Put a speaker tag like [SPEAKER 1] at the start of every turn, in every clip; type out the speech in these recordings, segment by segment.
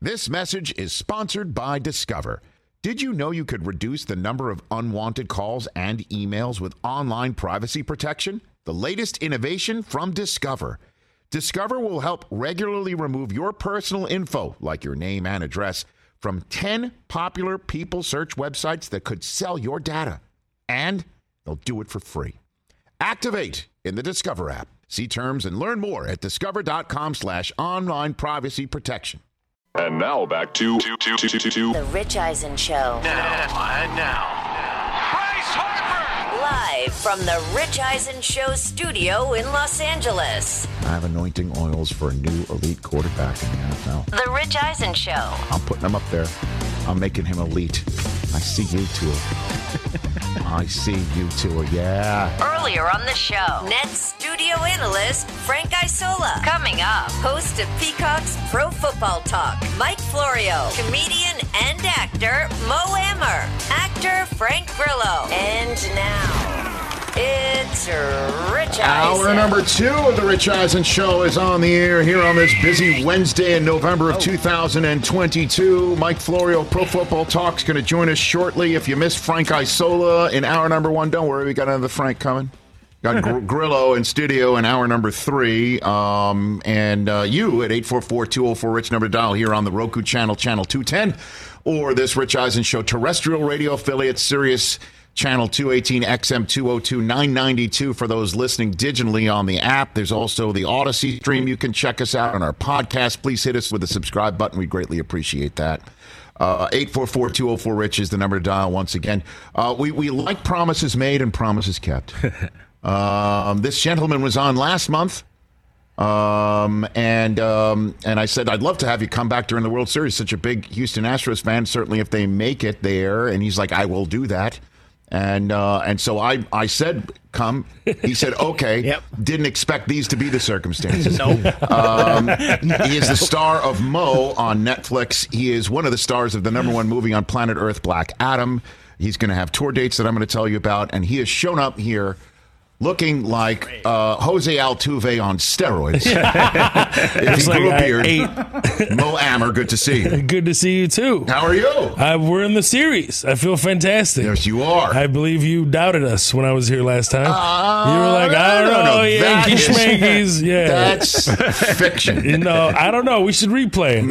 [SPEAKER 1] This message is sponsored by Discover. Did you know you could reduce the number of unwanted calls and emails with online privacy protection? The latest innovation from Discover. Discover will help regularly remove your personal info, like your name and address, from 10 popular people search websites that could sell your data. And they'll do it for free. Activate in the Discover app. See terms and learn more at discover.com/online privacy protection.
[SPEAKER 2] And now back to
[SPEAKER 3] The Rich Eisen Show.
[SPEAKER 4] Now, Bryce Harper!
[SPEAKER 3] Live from the Rich Eisen Show studio in Los Angeles.
[SPEAKER 1] I have anointing oils for a new elite quarterback in the NFL.
[SPEAKER 3] The Rich Eisen Show.
[SPEAKER 1] I'm putting him up there. I'm making him elite. I see you, Tua. I see you, Tua. Yeah.
[SPEAKER 3] Earlier on the show, Nets studio analyst Frank Isola. Coming up, host of Peacock's Pro Football Talk, Mike Florio. Comedian and actor Mo Amer. Actor Frank Grillo. And now, it's Rich Eisen.
[SPEAKER 1] Hour number 2 of the Rich Eisen Show is on the air here on this busy Wednesday in November of 2022. Mike Florio, Pro Football Talk, is going to join us shortly. If you missed Frank Isola in hour number 1, don't worry, we got another Frank coming. Got Grillo in studio in hour number 3. And you at 844-204-RICH number to dial here on the Roku channel, channel 210, or this Rich Eisen Show terrestrial radio affiliate, Sirius Channel 218, XM 202, 992 for those listening digitally on the app. There's also the Odyssey stream. You can check us out on our podcast. Please hit us with the subscribe button. We greatly appreciate that. 844-204-RICH is the number to dial once again. We like promises made and promises kept. This gentleman was on last month. And I said, I'd love to have you come back during the World Series. Such a big Houston Astros fan, certainly if they make it there. And he's like, I will do that. And so I said, come. He said, okay.
[SPEAKER 5] Yep.
[SPEAKER 1] Didn't expect these to be the circumstances.
[SPEAKER 5] Nope.
[SPEAKER 1] He is the star of Mo on Netflix. He is one of the stars of the #1 movie on planet Earth, Black Adam. He's going to have tour dates that I'm going to tell you about. And he has shown up here looking like Jose Altuve on steroids. If he grew a beard. Mo Amer, good to see you.
[SPEAKER 6] Good to see you, too.
[SPEAKER 1] How are you?
[SPEAKER 6] We're in the series. I feel fantastic.
[SPEAKER 1] Yes, you are.
[SPEAKER 6] I believe you doubted us when I was here last time. You were like, I don't know, Yankee Schmankies. Yeah.
[SPEAKER 1] That's fiction.
[SPEAKER 6] No, I don't know. We should replay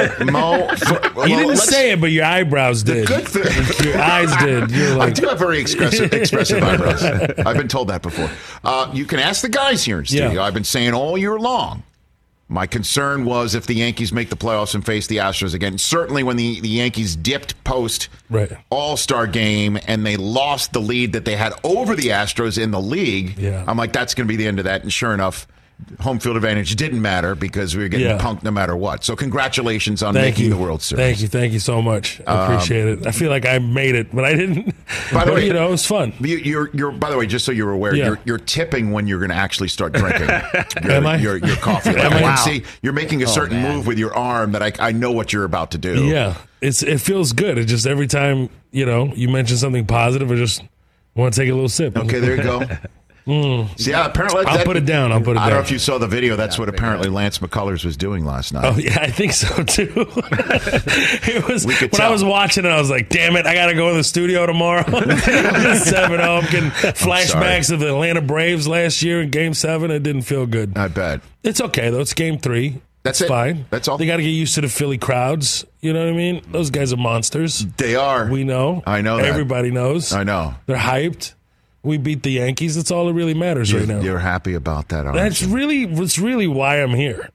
[SPEAKER 6] it. You didn't say it, but your eyebrows did.
[SPEAKER 1] The good thing.
[SPEAKER 6] Your eyes did. You were like,
[SPEAKER 1] I do have very expressive eyebrows. I've been told that before. You can ask the guys here in studio.
[SPEAKER 6] Yeah.
[SPEAKER 1] I've been saying all year long, my concern was if the Yankees make the playoffs and face the Astros again. Certainly when the Yankees dipped post All-Star game and they lost the lead that they had over the Astros in the league, I'm like, that's going to be the end of that. And sure enough, home field advantage didn't matter because we were getting punked no matter what. So congratulations on making the World Series.
[SPEAKER 6] Thank you so much. I appreciate it. I feel like I made it, but I didn't.
[SPEAKER 1] By the way,
[SPEAKER 6] it was fun.
[SPEAKER 1] You're by the way, just so you're aware, you're tipping when you're going to actually start drinking.
[SPEAKER 6] Am I?
[SPEAKER 1] Your coffee. Like, I can see you're making a certain move with your arm that I know what you're about to do.
[SPEAKER 6] Yeah, it feels good. It just every time you mention something positive, I just want to take a little sip.
[SPEAKER 1] Okay, there you go. See, apparently
[SPEAKER 6] I'll put it down. I don't know
[SPEAKER 1] if you saw the video. That's what apparently Lance McCullers was doing last night.
[SPEAKER 6] Oh yeah, I think so too. It was when I was watching it. I was like, "Damn it, I got to go in the studio tomorrow." 7-0. I'm getting flashbacks of the Atlanta Braves last year in Game 7. It didn't feel good.
[SPEAKER 1] I bet
[SPEAKER 6] it's okay though. It's Game 3.
[SPEAKER 1] That's
[SPEAKER 6] fine.
[SPEAKER 1] That's all.
[SPEAKER 6] They got to get used to the Philly crowds. You know what I mean? Those guys are monsters.
[SPEAKER 1] They are.
[SPEAKER 6] We know.
[SPEAKER 1] I know that.
[SPEAKER 6] Everybody knows.
[SPEAKER 1] I know.
[SPEAKER 6] They're hyped. We beat the Yankees. That's all that really matters right now.
[SPEAKER 1] You're happy about that, aren't
[SPEAKER 6] That's
[SPEAKER 1] you?
[SPEAKER 6] really why I'm here.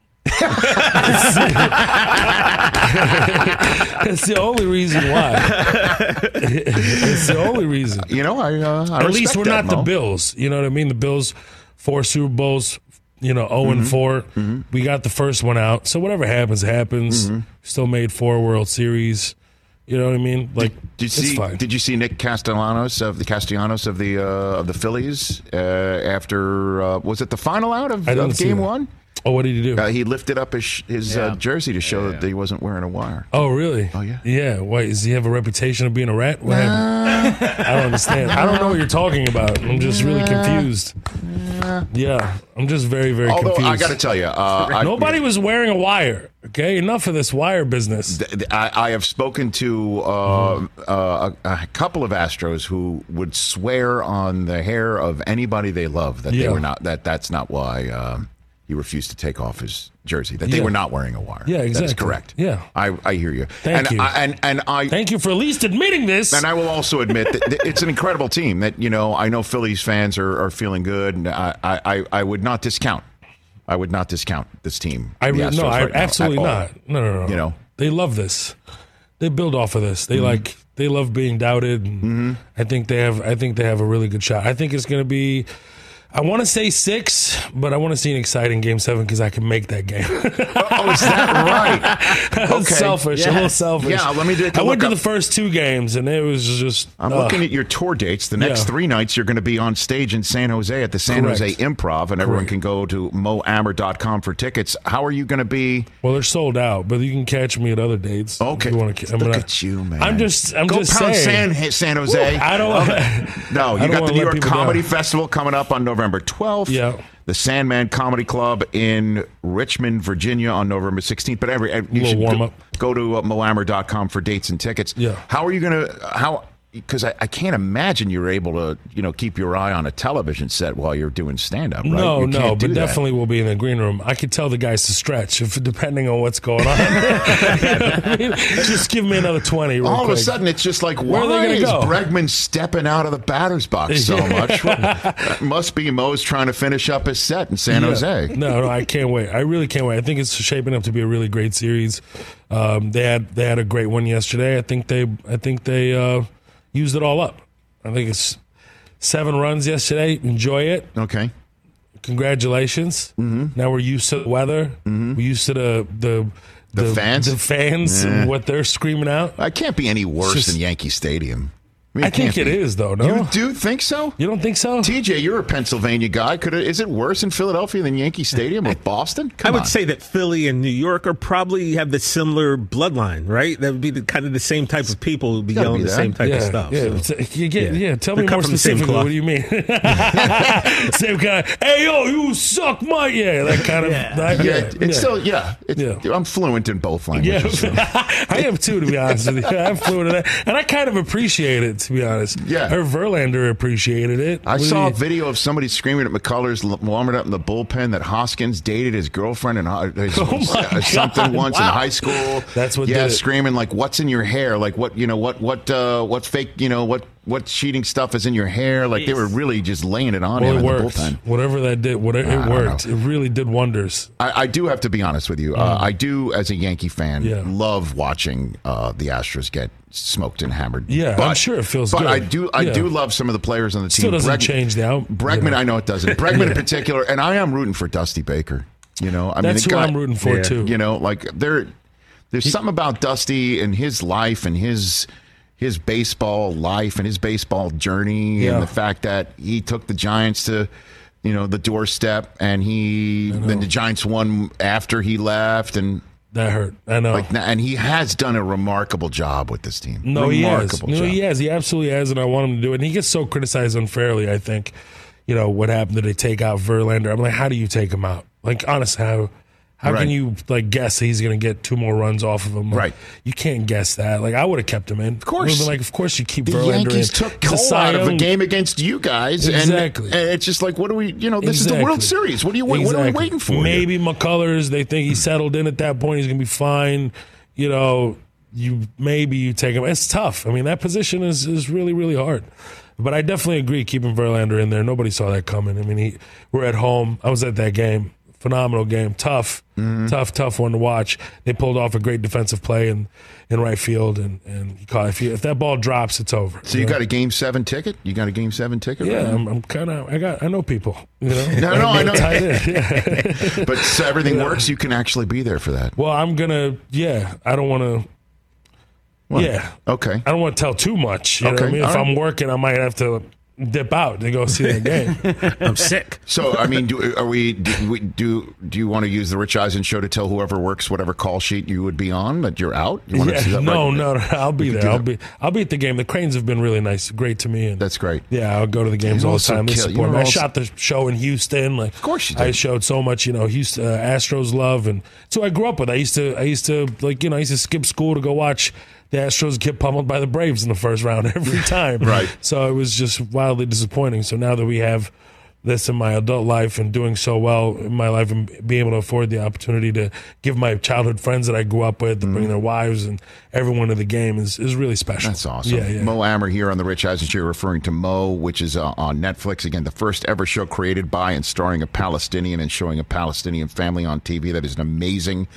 [SPEAKER 6] It's the only reason why. It's the only reason.
[SPEAKER 1] I
[SPEAKER 6] at least we're
[SPEAKER 1] that,
[SPEAKER 6] not
[SPEAKER 1] Mo.
[SPEAKER 6] the Bills. You know what I mean? The Bills, 4 Super Bowls, 0-4. Mm-hmm. We got the first one out. So whatever happens, happens. Mm-hmm. Still made 4 World Series. You know what I mean? Like,
[SPEAKER 1] Did you see Nick Castellanos of the Phillies after was it the final out of Game 1?
[SPEAKER 6] Oh, what did he do?
[SPEAKER 1] He lifted up his jersey to show that he wasn't wearing a wire.
[SPEAKER 6] Oh, really?
[SPEAKER 1] Oh, yeah.
[SPEAKER 6] Yeah. Why, does he have a reputation of being a rat? What happened? I don't understand. I don't know what you're talking about. I'm just really confused. Yeah. I'm just very, very confused.
[SPEAKER 1] I got to tell you.
[SPEAKER 6] Nobody was wearing a wire. Okay, enough of this wire business.
[SPEAKER 1] I have spoken to a couple of Astros who would swear on the hair of anybody they love that they were not. That's not why he refused to take off his jersey. That they were not wearing a wire.
[SPEAKER 6] Yeah, exactly.
[SPEAKER 1] That is correct.
[SPEAKER 6] Yeah,
[SPEAKER 1] I hear you.
[SPEAKER 6] Thank you. Thank you for at least admitting this.
[SPEAKER 1] And I will also admit that it's an incredible team. That I know Phillies fans are feeling good, and I would not discount. I would not discount this team.
[SPEAKER 6] Absolutely not. No. They love this. They build off of this. They they love being doubted. And I think they have a really good shot. I think it's going to be. I want to say 6, but I want to see an exciting Game 7 because I can make that game.
[SPEAKER 1] Oh, is that right?
[SPEAKER 6] Okay. Selfish. A little selfish.
[SPEAKER 1] Yeah, let me do it.
[SPEAKER 6] I went to the first 2 games, and it was just...
[SPEAKER 1] I'm looking at your tour dates. The next 3 nights, you're going to be on stage in San Jose at the San Jose Improv, and everyone can go to moammer.com for tickets. How are you going to be?
[SPEAKER 6] Well, they're sold out, but you can catch me at other dates.
[SPEAKER 1] Okay. Look at you, man.
[SPEAKER 6] I'm just
[SPEAKER 1] saying. San Jose.
[SPEAKER 6] I don't...
[SPEAKER 1] No, you got the New York Comedy Festival coming up on November 12th.
[SPEAKER 6] Yeah.
[SPEAKER 1] The Sandman Comedy Club in Richmond, Virginia on November 16th. But you should go to moammer.com for dates and tickets.
[SPEAKER 6] Yeah.
[SPEAKER 1] How are you going to because I can't imagine you're able to keep your eye on a television set while you're doing stand-up, right?
[SPEAKER 6] No, but definitely we'll be in the green room. I could tell the guys to stretch depending on what's going on. Just give me another 20 real
[SPEAKER 1] All
[SPEAKER 6] quick.
[SPEAKER 1] of a sudden, it's just like, why is Bregman stepping out of the batter's box so much? That must be Mo's trying to finish up his set in San Jose.
[SPEAKER 6] No, I can't wait. I really can't wait. I think it's shaping up to be a really great series. They had a great one yesterday. I think they used it all up. I think it's 7 runs yesterday. Enjoy it.
[SPEAKER 1] Okay.
[SPEAKER 6] Congratulations. Mm-hmm. Now we're used to the weather. Mm-hmm. We're used to the
[SPEAKER 1] fans.
[SPEAKER 6] The fans and what they're screaming out.
[SPEAKER 1] It can't be any worse than Yankee Stadium.
[SPEAKER 6] I think it is, though. No,
[SPEAKER 1] you do think so?
[SPEAKER 6] You don't think so?
[SPEAKER 1] TJ, you're a Pennsylvania guy. Is it worse in Philadelphia than Yankee Stadium or Boston?
[SPEAKER 5] I would say that Philly and New York probably have the similar bloodline, right? That would be kind of the same type of people who would be yelling the same type of stuff.
[SPEAKER 6] Yeah, tell me more specifically. What do you mean? Same kind of, hey, yo, you suck, Mike. Yeah, that kind of.
[SPEAKER 1] I'm fluent in both languages.
[SPEAKER 6] I am too, to be honest with you. I'm fluent in that. And I kind of appreciate it, to be honest.
[SPEAKER 1] Yeah.
[SPEAKER 6] Her Verlander appreciated it.
[SPEAKER 1] I saw a video of somebody screaming at McCullers, warming up in the bullpen, that Hoskins dated his girlfriend and something once in high school.
[SPEAKER 6] That's what did it.
[SPEAKER 1] Screaming like, "What's in your hair?" Like what fake, what cheating stuff is in your hair? Like they were really just laying it on him in the bullpen.
[SPEAKER 6] Whatever that did, it worked. It really did wonders.
[SPEAKER 1] I do have to be honest with you. I do, as a Yankee fan, love watching the Astros get smoked and hammered.
[SPEAKER 6] Yeah, I'm sure it feels good.
[SPEAKER 1] But I do love some of the players on the team.
[SPEAKER 6] Still doesn't change the out.
[SPEAKER 1] Bregman, I know it doesn't. Bregman in particular, and I am rooting for Dusty Baker.
[SPEAKER 6] That's who I'm rooting for too.
[SPEAKER 1] There's something about Dusty and his life and his baseball life and his baseball journey and the fact that he took the Giants to the doorstep, and then the Giants won after he left, and
[SPEAKER 6] that hurt. I know.
[SPEAKER 1] And he has done a remarkable job with this team.
[SPEAKER 6] No, he has. He has. He absolutely has, and I want him to do it. And he gets so criticized unfairly, I think. What happened? Did they take out Verlander? I'm like, how do you take him out? Like, honestly, how can you guess that he's going to get 2 more runs off of him?
[SPEAKER 1] Right.
[SPEAKER 6] You can't guess that. I would have kept him in.
[SPEAKER 1] Of course.
[SPEAKER 6] Of course you keep
[SPEAKER 1] the
[SPEAKER 6] Verlander
[SPEAKER 1] Yankees
[SPEAKER 6] in.
[SPEAKER 1] took Cole out of a game against you guys.
[SPEAKER 6] Exactly.
[SPEAKER 1] And it's just like, what do we, this is the World Series. What are we waiting for?
[SPEAKER 6] Maybe McCullers, they think he's settled in at that point. He's going to be fine. You take him. It's tough. That position is really, really hard. But I definitely agree keeping Verlander in there. Nobody saw that coming. We're at home. I was at that game. Phenomenal game. Tough one to watch. They pulled off a great defensive play in right field, and he caught. If that ball drops, it's over.
[SPEAKER 1] So you got a Game 7 ticket? You got a Game 7 ticket?
[SPEAKER 6] Yeah, I'm kind of. I know people.
[SPEAKER 1] No, I know.
[SPEAKER 6] Yeah.
[SPEAKER 1] But so everything works. You can actually be there for that.
[SPEAKER 6] Well, I'm gonna. Yeah, I don't want to.
[SPEAKER 1] What?
[SPEAKER 6] Yeah.
[SPEAKER 1] Okay.
[SPEAKER 6] I don't want to tell too much. You know what I mean? If I'm working, I might have to dip out to go see that game.
[SPEAKER 5] I'm sick.
[SPEAKER 1] So, I mean, do you want to use the Rich Eisen show to tell whoever works whatever call sheet you would be on that you're out? You want to see that
[SPEAKER 6] no, I'll be there. I'll be at the game. The Cranes have been really nice, great to me. And
[SPEAKER 1] that's great.
[SPEAKER 6] Yeah, I'll go to the games all the time. They support me. I shot the show in Houston. Like,
[SPEAKER 1] of course you did.
[SPEAKER 6] I showed so much, Houston Astros love, and so I grew up with. I used to skip school to go watch the Astros get pummeled by the Braves in the first round every time.
[SPEAKER 1] Right.
[SPEAKER 6] So it was just wildly disappointing. So now that we have this in my adult life and doing so well in my life and being able to afford the opportunity to give my childhood friends that I grew up with, to bring their wives and everyone to the game is really special.
[SPEAKER 1] That's awesome.
[SPEAKER 6] Yeah.
[SPEAKER 1] Mo Amer here on the Rich Eisen Show, referring to Mo, which is on Netflix. Again, the first ever show created by and starring a Palestinian and showing a Palestinian family on TV. That is an amazing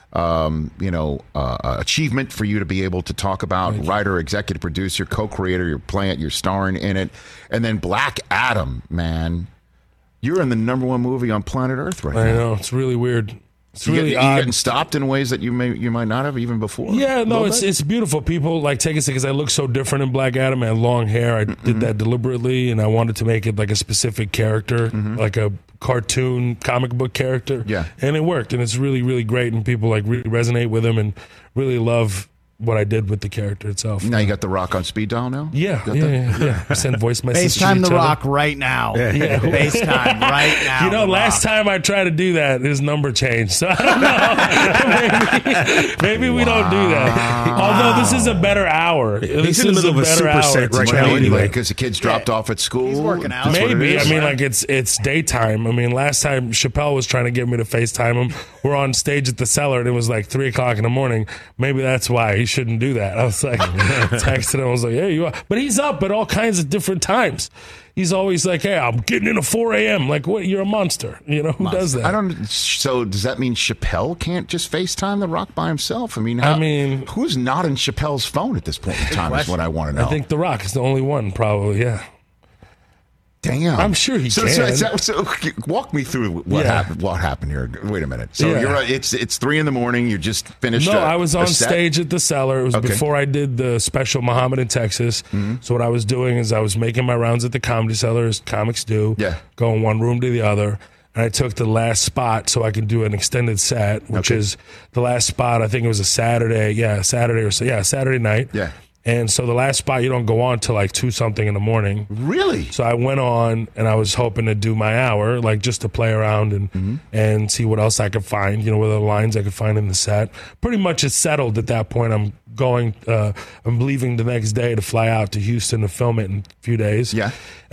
[SPEAKER 1] achievement for you to be able to talk about. Writer, executive producer, co-creator, you're playing it, you're starring in it. And then Black Adam, man. You're in the #1 movie on planet Earth right now.
[SPEAKER 6] I know. It's really weird. It's really odd.
[SPEAKER 1] You getting stopped in ways that you might not have even before?
[SPEAKER 6] Yeah, no, it's beautiful. People take it because I look so different in Black Adam. I had long hair. I did that deliberately, and I wanted to make it like a specific character, like a cartoon comic book character.
[SPEAKER 1] Yeah.
[SPEAKER 6] And it worked, and it's really, really great, and people really resonate with him and really love what I did with the character itself.
[SPEAKER 1] Now you got The Rock on speed dial now?
[SPEAKER 6] Yeah. Send voice messages
[SPEAKER 7] FaceTime
[SPEAKER 6] to
[SPEAKER 7] The Rock right now.
[SPEAKER 6] Yeah.
[SPEAKER 7] FaceTime right now.
[SPEAKER 6] Last time I tried to do that, his number changed. So I don't know. maybe we don't do that. Although this is a better hour.
[SPEAKER 5] He's in the middle of a super set right now anyway.
[SPEAKER 1] Because the kids dropped off at school.
[SPEAKER 7] He's working out.
[SPEAKER 6] Maybe. I mean, it's daytime. I mean, last time Chappelle was trying to get me to FaceTime him. We're on stage at the Cellar, and it was like 3 o'clock in the morning. Maybe that's why he shouldn't do that. I was like, texting him. I was like, yeah, you are. But he's up at all kinds of different times. He's always like, hey, I'm getting in at 4 a.m. Like, what? You're a monster. Who does that?
[SPEAKER 1] So does that mean Chappelle can't just FaceTime The Rock by himself? I mean, who's not in Chappelle's phone at this point in time is what I want to know.
[SPEAKER 6] I think The Rock is the only one, probably, yeah.
[SPEAKER 1] Damn.
[SPEAKER 6] I'm sure he can.
[SPEAKER 1] So walk me through what happened. What happened here? Wait a minute. So you're right. It's 3 a.m. You just finished.
[SPEAKER 6] No, I was on stage at the Cellar. It was before I did the special Muhammad in Texas. So what I was doing is I was making my rounds at the Comedy Cellar, as comics do.
[SPEAKER 1] Yeah.
[SPEAKER 6] Going one room to the other. And I took the last spot so I could do an extended set, which is the last spot. I think it was a Saturday. Yeah, Saturday night.
[SPEAKER 1] Yeah.
[SPEAKER 6] And so the last spot, you don't go on till like 2-something in the morning.
[SPEAKER 1] Really?
[SPEAKER 6] So I went on, and I was hoping to do my hour, like just to play around and see what else I could find, what other lines I could find in the set. Pretty much it's settled at that point. I'm leaving the next day to fly out to Houston to film it in a few days.
[SPEAKER 1] Yeah.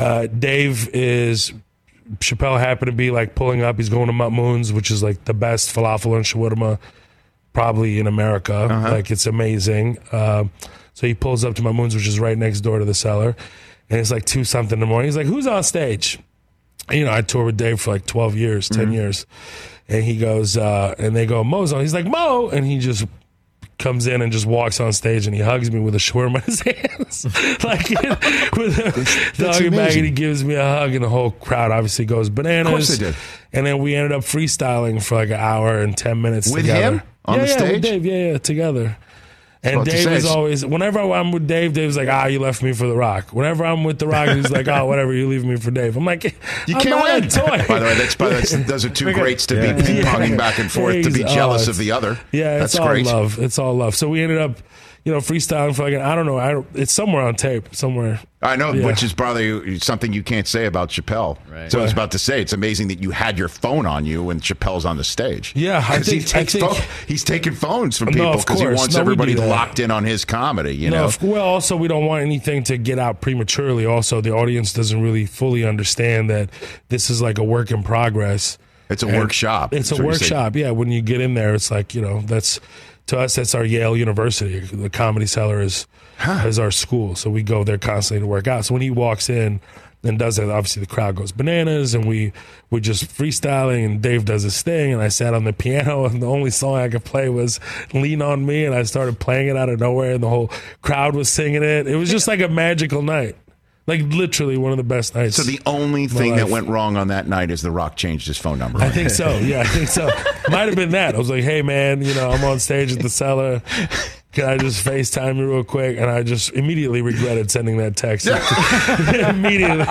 [SPEAKER 6] Chappelle happened to be like pulling up. He's going to Mahmoud's, which is like the best falafel and shawarma probably in America. Like, it's amazing. So he pulls up to Mahmoud's, which is right next door to the Cellar, and it's like 2-something in the morning. He's like, who's on stage? I toured with Dave for like 12 years, 10 years. And he goes, and they go, Mo's on. He's like, Mo! And he just comes in and just walks on stage, and he hugs me with a shawarma in his hands. Like, with a doggy bag, and he gives me a hug, and the whole crowd obviously goes bananas.
[SPEAKER 1] Of course they did.
[SPEAKER 6] And then we ended up freestyling for like an hour and 10 minutes
[SPEAKER 1] with
[SPEAKER 6] together.
[SPEAKER 1] Him? On the stage?
[SPEAKER 6] With Dave, together. And Dave is always, whenever I'm with Dave, Dave's like, you left me for The Rock. Whenever I'm with The Rock, he's like, whatever, you leave me for Dave. I'm like,
[SPEAKER 1] you can't win. By the way, those are two greats to be ping-ponging back and forth, to be jealous of the other.
[SPEAKER 6] Yeah,
[SPEAKER 1] that's
[SPEAKER 6] great. Love. It's all love. So we ended up, freestyling for like, I don't know, it's somewhere on tape, somewhere.
[SPEAKER 1] I know, which is probably something you can't say about Chappelle. Right. So I was about to say, it's amazing that you had your phone on you when Chappelle's on the stage.
[SPEAKER 6] Yeah,
[SPEAKER 1] he's taking phones from people because he wants everybody locked in on his comedy.
[SPEAKER 6] Well, also we don't want anything to get out prematurely. Also, the audience doesn't really fully understand that this is like a work in progress.
[SPEAKER 1] It's a workshop.
[SPEAKER 6] It's a workshop. Yeah, when you get in there, it's like that's to us. That's our Yale University. The Comedy Cellar is our school, so we go there constantly to work out. So when he walks in and does that, obviously the crowd goes bananas, and we're just freestyling, and Dave does his thing, and I sat on the piano, and the only song I could play was Lean on Me, and I started playing it out of nowhere, and the whole crowd was singing it. It was just like a magical night. Like, literally one of the best nights.
[SPEAKER 1] So the only thing that went wrong on that night is The Rock changed his phone number.
[SPEAKER 6] I think so. Yeah, I think so. Might have been that. I was like, hey, man, I'm on stage at the Cellar. can I just FaceTime you real quick? And I just immediately regretted sending that text. Immediately.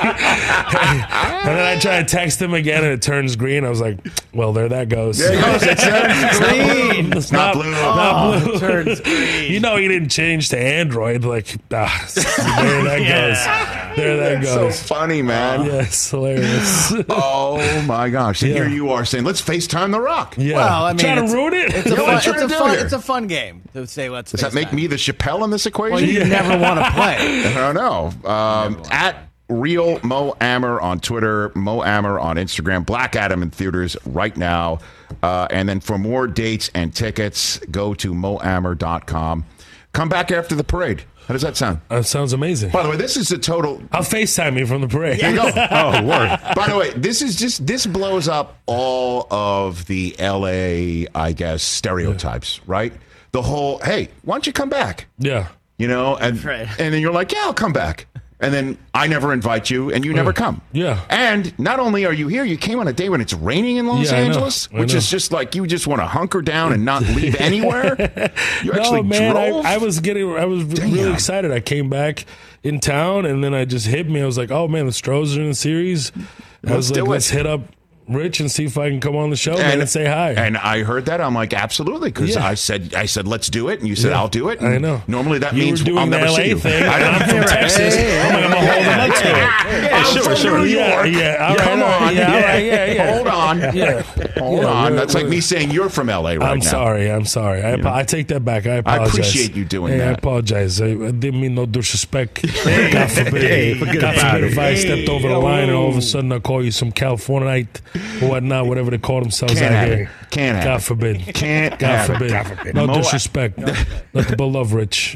[SPEAKER 6] And then I try to text him again, and it turns green. I was like, well, there that goes.
[SPEAKER 1] There it goes. It turns green.
[SPEAKER 6] It's not blue. Not blue.
[SPEAKER 7] It turns green.
[SPEAKER 6] You know he didn't change to Android. Like, there that goes. There that goes.
[SPEAKER 1] So funny, man.
[SPEAKER 6] Yes, hilarious.
[SPEAKER 1] Oh, my gosh. And here you are saying, let's FaceTime The Rock.
[SPEAKER 6] Yeah.
[SPEAKER 7] Well, I mean,
[SPEAKER 6] trying to ruin it?
[SPEAKER 7] It's a fun game to say let's
[SPEAKER 1] Does that make me the Chappelle in this equation?
[SPEAKER 7] Well, you never want to play.
[SPEAKER 1] I don't know. At Real Mo Amer on Twitter, Mo Amer on Instagram, Black Adam in theaters right now. And then for more dates and tickets, go to moamer.com. Come back after the parade. How does that sound?
[SPEAKER 6] That sounds amazing.
[SPEAKER 1] By the way, this is a total...
[SPEAKER 6] I'll FaceTime you from the parade.
[SPEAKER 1] There you go.
[SPEAKER 5] Oh, word.
[SPEAKER 1] By the way, this blows up all of the LA, I guess, stereotypes, right? The whole, hey, why don't you come back?
[SPEAKER 6] Yeah.
[SPEAKER 1] You know, and then you're like, yeah, I'll come back. And then I never invite you, and you never come.
[SPEAKER 6] Yeah.
[SPEAKER 1] And not only are you here, you came on a day when it's raining in Los Angeles, which is just like you just want to hunker down and not leave anywhere. You actually drove.
[SPEAKER 6] I was really excited. I came back in town, and then I just hit me. I was like, oh man, the Stros are in the series. I was like, let's hit up Rich and see if I can come on the show and say hi.
[SPEAKER 1] And I heard that. I'm like, absolutely, because I said, let's do it, and you said, I'll do it. And
[SPEAKER 6] I know.
[SPEAKER 1] Normally that
[SPEAKER 6] you
[SPEAKER 1] means
[SPEAKER 6] were doing
[SPEAKER 1] I'll never
[SPEAKER 6] the LA
[SPEAKER 1] see you.
[SPEAKER 6] Thing, I'm from Texas. I'm going to hold them up to it.
[SPEAKER 1] I'm from New York.
[SPEAKER 6] Yeah.
[SPEAKER 1] Come on. Hold on. Hold on. That's like me
[SPEAKER 6] me
[SPEAKER 1] saying you're from LA right now.
[SPEAKER 6] I'm sorry. I take that back. I apologize.
[SPEAKER 1] I appreciate you doing that.
[SPEAKER 6] I apologize. I didn't mean no disrespect. God forbid. God forbid if I stepped over the line and all of a sudden I call you some Californite or whatnot, whatever they call themselves out here.
[SPEAKER 1] Can't have
[SPEAKER 6] God forbid.
[SPEAKER 1] Can't
[SPEAKER 6] God
[SPEAKER 1] have
[SPEAKER 6] forbid. No disrespect. Nothing but love, Rich.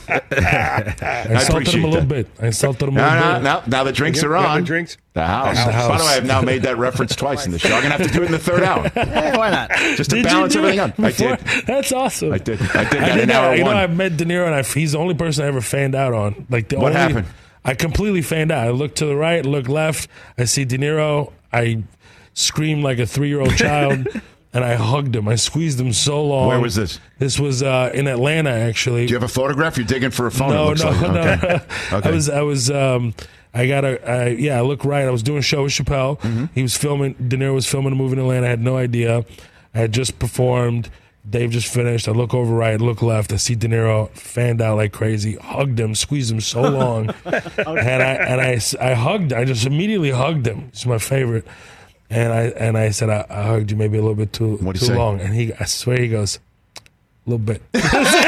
[SPEAKER 6] I insulted him a little bit.
[SPEAKER 1] Now the drinks are on. The house. By the way, I've now made that reference twice in the show. I'm going to have to do it in the third hour.
[SPEAKER 7] Hey, why not?
[SPEAKER 1] Just to balance everything out. I did.
[SPEAKER 6] That's awesome.
[SPEAKER 1] I did that in hour one.
[SPEAKER 6] You know, I've met De Niro, and he's the only person I ever fanned out on.
[SPEAKER 1] What happened?
[SPEAKER 6] I completely fanned out. I look to the right, look left. I see De Niro. I screamed like a 3-year-old child. And I hugged him. I squeezed him so long.
[SPEAKER 1] Where was this?
[SPEAKER 6] This was in Atlanta, actually.
[SPEAKER 1] Do you have a photograph? You're digging for a phone.
[SPEAKER 6] No.
[SPEAKER 1] Okay.
[SPEAKER 6] I look right. I was doing a show with Chappelle. Mm-hmm. He was filming. De Niro was filming a movie in Atlanta. I had no idea. I had just performed. Dave just finished. I look over right, look left. I see De Niro fanned out like crazy. Hugged him, squeezed him so long, and I hugged. I just immediately hugged him. It's my favorite. And I said, I hugged you maybe a little bit too long. And I swear he goes, a little bit.
[SPEAKER 1] A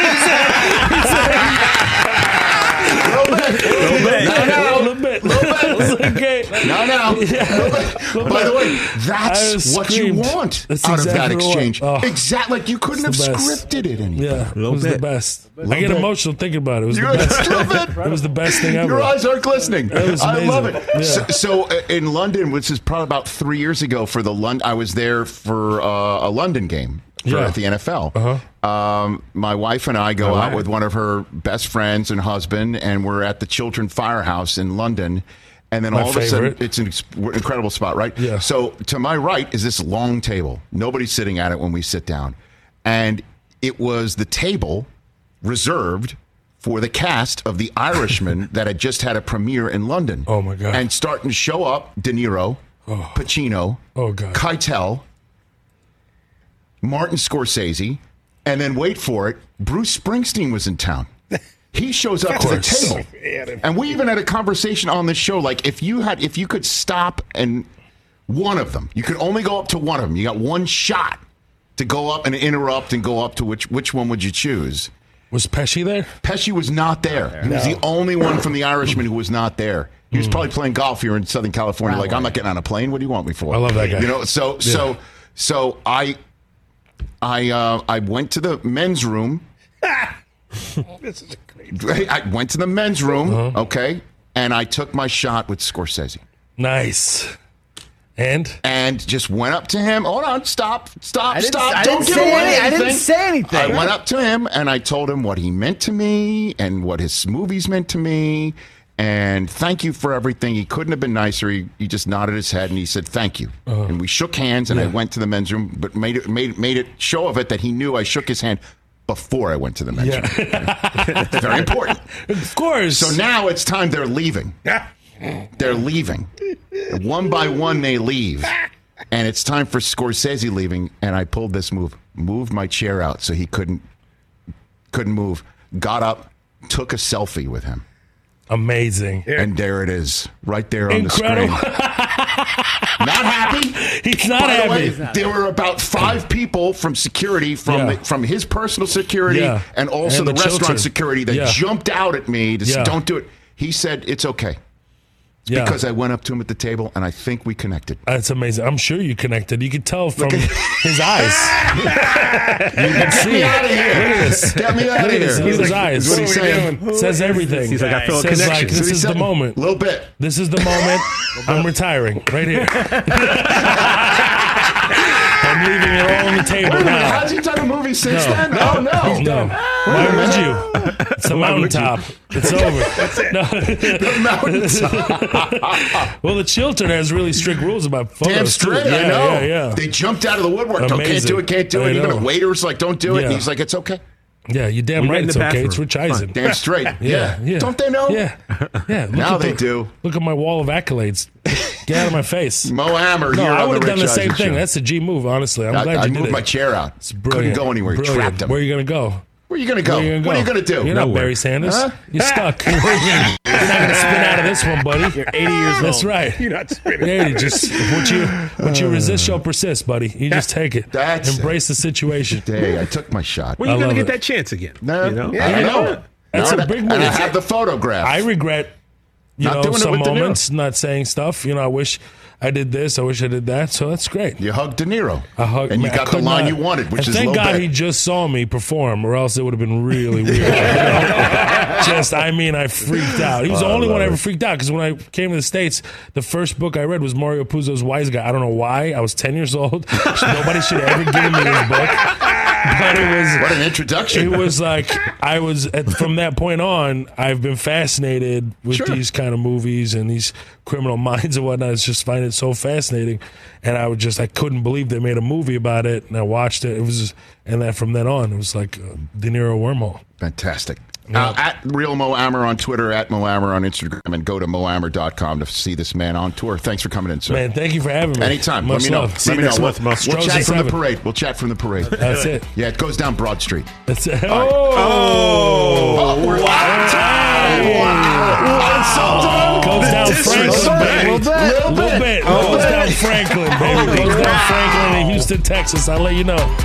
[SPEAKER 1] little bit.
[SPEAKER 6] Okay.
[SPEAKER 1] No. By the way, that's what you want out of that exchange. Exactly. Like you couldn't have scripted it anymore.
[SPEAKER 6] Yeah, it was the best. I get emotional thinking about it. It was the best. It was the best thing ever.
[SPEAKER 1] Your eyes aren't glistening. I love it.
[SPEAKER 6] Yeah.
[SPEAKER 1] So in London, which is probably about 3 years ago, I was there for a London game. At the NFL.
[SPEAKER 6] Uh-huh.
[SPEAKER 1] My wife and I go out with one of her best friends and husband, and we're at the Chiltern Firehouse in London. And then all of a sudden, it's an incredible spot, right?
[SPEAKER 6] Yeah.
[SPEAKER 1] So to my right is this long table. Nobody's sitting at it when we sit down. And it was the table reserved for the cast of The Irishman that had just had a premiere in London.
[SPEAKER 6] Oh, my God.
[SPEAKER 1] And starting to show up De Niro, Pacino, Keitel, Martin Scorsese, and then wait for it, Bruce Springsteen was in town. He shows up to the table. And we even had a conversation on this show, like if you could stop and one of them, you could only go up to one of them. You got one shot to go up and interrupt and go up to which one would you choose?
[SPEAKER 6] Was Pesci there?
[SPEAKER 1] Pesci was not there. He was the only one from The Irishman who was not there. He was probably playing golf here in Southern California. Like, I'm not getting on a plane. What do you want me for?
[SPEAKER 6] I love that guy.
[SPEAKER 1] You know, so I went to the men's room.
[SPEAKER 5] This is great.
[SPEAKER 1] I went to the men's room, okay, and I took my shot with Scorsese.
[SPEAKER 6] Nice. And
[SPEAKER 1] just went up to him. Hold on, stop.
[SPEAKER 7] I didn't say anything.
[SPEAKER 1] I went up to him and I told him what he meant to me and what his movies meant to me. And thank you for everything. He couldn't have been nicer. He just nodded his head and he said thank you. And we shook hands and I went to the men's room, but made it show of it that he knew I shook his hand. before I went to the men's room. It's very important.
[SPEAKER 6] Of course.
[SPEAKER 1] So now it's time they're leaving. They're leaving. One by one, they leave. And it's time for Scorsese leaving. And I pulled this move. Moved my chair out so he couldn't move. Got up, took a selfie with him.
[SPEAKER 6] Amazing.
[SPEAKER 1] And there it is, right there on
[SPEAKER 6] Incredible.
[SPEAKER 1] the screen. Not happy.
[SPEAKER 6] He's not
[SPEAKER 1] By
[SPEAKER 6] happy.
[SPEAKER 1] the way, there were about 5 people from security, from his personal security, and also
[SPEAKER 6] And
[SPEAKER 1] the restaurant
[SPEAKER 6] children.
[SPEAKER 1] security that jumped out at me to say, don't do it. He said, it's okay. Because I went up to him at the table, and I think we connected.
[SPEAKER 6] That's amazing. I'm sure you connected. You could tell from his eyes. You can see.
[SPEAKER 1] Get me out of here.
[SPEAKER 6] Look at this.
[SPEAKER 1] Get me out of here.
[SPEAKER 6] Look at his eyes.
[SPEAKER 1] What he's saying.
[SPEAKER 6] Says everything.
[SPEAKER 5] He's like, I feel a
[SPEAKER 6] Says
[SPEAKER 5] connection.
[SPEAKER 6] like, this is the moment.
[SPEAKER 1] A little bit.
[SPEAKER 6] This is the moment. I'm retiring right here. I'm leaving it all on the table
[SPEAKER 1] Wait a minute,
[SPEAKER 6] now.
[SPEAKER 1] has he done a movie since then? Oh, no.
[SPEAKER 6] No. Why would you? It's a mountaintop. It's over. That's it.
[SPEAKER 1] The mountaintop.
[SPEAKER 6] Well, the Chiltern has really strict rules about photos.
[SPEAKER 1] Damn straight,
[SPEAKER 6] too.
[SPEAKER 1] I know.
[SPEAKER 6] Yeah.
[SPEAKER 1] They jumped out of the woodwork. Don't, can't do it, can't do it.
[SPEAKER 6] I
[SPEAKER 1] Even
[SPEAKER 6] know.
[SPEAKER 1] the waiter's like, don't do it.
[SPEAKER 6] Yeah.
[SPEAKER 1] And he's like, it's okay.
[SPEAKER 6] Yeah, you're damn
[SPEAKER 5] We're
[SPEAKER 6] right.
[SPEAKER 5] in
[SPEAKER 6] It's
[SPEAKER 5] the
[SPEAKER 6] okay.
[SPEAKER 5] bathroom.
[SPEAKER 6] It's Rich Eisen.
[SPEAKER 1] Damn straight.
[SPEAKER 6] Yeah.
[SPEAKER 1] Don't they know?
[SPEAKER 6] Yeah. Look
[SPEAKER 1] Now
[SPEAKER 6] at
[SPEAKER 1] they do.
[SPEAKER 6] Look at my wall of accolades. Get out of my face.
[SPEAKER 1] Mo Hammer
[SPEAKER 6] No,
[SPEAKER 1] here
[SPEAKER 6] I
[SPEAKER 1] on
[SPEAKER 6] would
[SPEAKER 1] the
[SPEAKER 6] have done
[SPEAKER 1] Rich
[SPEAKER 6] the same
[SPEAKER 1] Eisen
[SPEAKER 6] thing.
[SPEAKER 1] Show.
[SPEAKER 6] That's a G move, honestly. I'm glad
[SPEAKER 1] I
[SPEAKER 6] you did
[SPEAKER 1] moved
[SPEAKER 6] it.
[SPEAKER 1] my chair out.
[SPEAKER 6] It's brilliant.
[SPEAKER 1] Couldn't go anywhere.
[SPEAKER 6] Brilliant.
[SPEAKER 1] Trapped him.
[SPEAKER 6] Where are you going to go?
[SPEAKER 1] Where are you going to go?
[SPEAKER 6] Where
[SPEAKER 1] What are you going to do?
[SPEAKER 6] You're not Barry Sanders.
[SPEAKER 1] Huh?
[SPEAKER 6] You're stuck. You're not going to spin out of this one, buddy.
[SPEAKER 7] You're 80 years old.
[SPEAKER 6] That's right.
[SPEAKER 5] You're not spinning.
[SPEAKER 6] Yeah, you just what you resist shall persist, buddy. You just take it.
[SPEAKER 1] That's
[SPEAKER 6] Embrace the situation.
[SPEAKER 1] Hey, I took my shot.
[SPEAKER 5] When are you going
[SPEAKER 6] love
[SPEAKER 5] to get
[SPEAKER 6] it.
[SPEAKER 5] that chance again?
[SPEAKER 1] No,
[SPEAKER 5] You know?
[SPEAKER 1] I know.
[SPEAKER 6] That's a big move.
[SPEAKER 1] And I have the photograph.
[SPEAKER 6] I regret,
[SPEAKER 1] Not doing it
[SPEAKER 6] some
[SPEAKER 1] with De Niro.
[SPEAKER 6] moments, not saying stuff. I wish I did this. I wish I did that. So that's great.
[SPEAKER 1] You hugged De Niro.
[SPEAKER 6] I hugged,
[SPEAKER 1] and you
[SPEAKER 6] man,
[SPEAKER 1] got
[SPEAKER 6] I
[SPEAKER 1] the
[SPEAKER 6] could
[SPEAKER 1] line
[SPEAKER 6] not.
[SPEAKER 1] you wanted, which
[SPEAKER 6] And
[SPEAKER 1] is
[SPEAKER 6] thank
[SPEAKER 1] low
[SPEAKER 6] God
[SPEAKER 1] bet.
[SPEAKER 6] he just saw me perform, or else it would have been really weird. I freaked out. He was the only one I ever freaked out because when I came to the States, the first book I read was Mario Puzo's Wise Guy. I don't know why. I was 10 years old. Nobody should have ever given me this book. But it was
[SPEAKER 1] What an introduction.
[SPEAKER 6] It was like from that point on, I've been fascinated with these kind of movies and these criminal minds and whatnot. I just find it so fascinating, and I couldn't believe they made a movie about it. And I watched it. And then from then on, it was like De Niro wormhole.
[SPEAKER 1] Fantastic. At Real Mo Hammer on Twitter, at Mo Hammer on Instagram, and go to mohammer.com to see this man on tour. Thanks for coming in, sir.
[SPEAKER 6] Man, thank you for having me.
[SPEAKER 1] Anytime.
[SPEAKER 6] Much
[SPEAKER 1] Let me know.
[SPEAKER 6] love.
[SPEAKER 1] Let me know.
[SPEAKER 5] next month, Mo.
[SPEAKER 1] We'll chat
[SPEAKER 6] Stroh's
[SPEAKER 1] from the
[SPEAKER 6] 7.
[SPEAKER 1] parade. We'll chat from the parade.
[SPEAKER 6] That's it.
[SPEAKER 1] Yeah, it goes down Broad Street.
[SPEAKER 6] That's it.
[SPEAKER 1] Oh, we're out of time. Wow.
[SPEAKER 6] Goes down Franklin, baby.
[SPEAKER 1] Little bit.
[SPEAKER 6] Goes down Franklin, baby. Goes down Franklin in Houston, Texas. I'll let you know.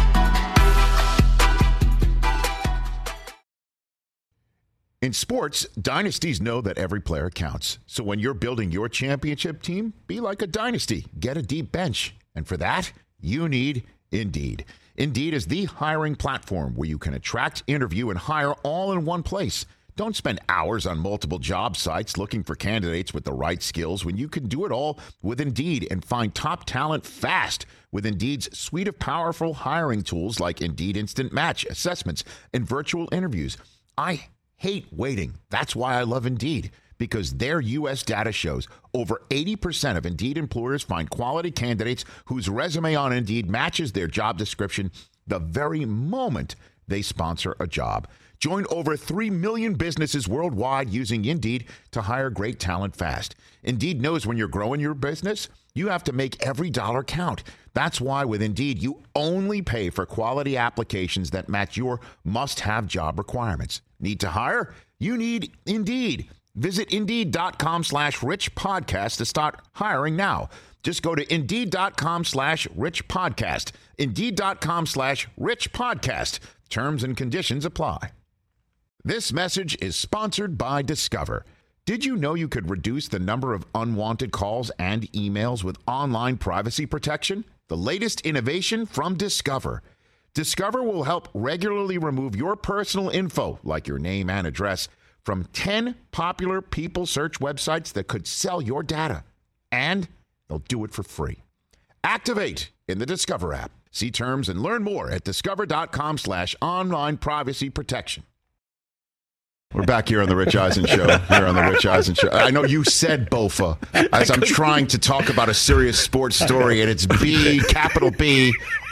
[SPEAKER 1] In sports, dynasties know that every player counts. So when you're building your championship team, be like a dynasty. Get a deep bench. And for that, you need Indeed. Indeed is the hiring platform where you can attract, interview, and hire all in one place. Don't spend hours on multiple job sites looking for candidates with the right skills when you can do it all with Indeed and find top talent fast with Indeed's suite of powerful hiring tools like Indeed Instant Match, assessments, and virtual interviews. I hate waiting. That's why I love Indeed, because their U.S. data shows over 80% of Indeed employers find quality candidates whose resume on Indeed matches their job description the very moment they sponsor a job. Join over 3 million businesses worldwide using Indeed to hire great talent fast. Indeed knows when you're growing your business, you have to make every dollar count. That's why with Indeed, you only pay for quality applications that match your must-have job requirements. Need to hire? You need Indeed. Visit Indeed.com/Rich Podcast to start hiring now. Just go to Indeed.com/Rich Podcast. Indeed.com/Rich Podcast. Terms and conditions apply. This message is sponsored by Discover. Did you know you could reduce the number of unwanted calls and emails with online privacy protection? The latest innovation from Discover. Discover will help regularly remove your personal info, like your name and address, from 10 popular people search websites that could sell your data. And they'll do it for free. Activate in the Discover app. See terms and learn more at discover.com/online privacy protection. We're back here on the Rich Eisen Show. I know you said Bofa as I'm trying to talk about a serious sports story, and it's B, capital B,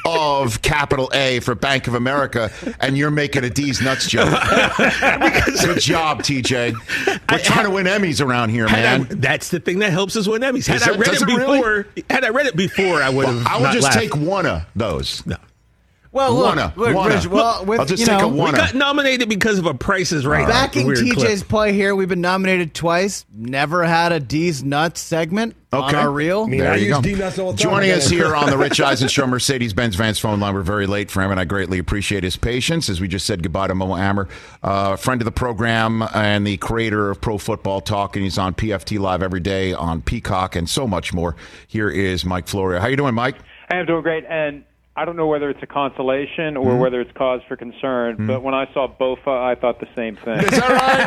[SPEAKER 1] of capital A for Bank of America, and you're making a D's nuts joke. Good job, TJ. We're trying to win Emmys around here, man.
[SPEAKER 5] That's the thing that helps us win Emmys. Had I read it before, I would have.
[SPEAKER 1] I will just take one of those.
[SPEAKER 5] No.
[SPEAKER 7] Well, look, Rich,
[SPEAKER 1] I'll just take a one.
[SPEAKER 5] We got nominated because of a Price is Right.
[SPEAKER 7] Backing TJ's play here, we've been nominated twice. Never had a D's Nuts segment on our reel.
[SPEAKER 1] There you go.
[SPEAKER 8] D-nuts all the time.
[SPEAKER 1] Joining us here on the Rich Eisen Show, Mercedes-Benz Vans phone line. We're very late for him, and I greatly appreciate his patience as we just said goodbye to Mo Amer, friend of the program and the creator of Pro Football Talk, and he's on PFT Live every day on Peacock and so much more. Here is Mike Florio. How you doing, Mike?
[SPEAKER 9] I'm doing great, and I don't know whether it's a consolation or whether it's cause for concern, but when I saw Bofa, I thought the same thing.
[SPEAKER 1] Is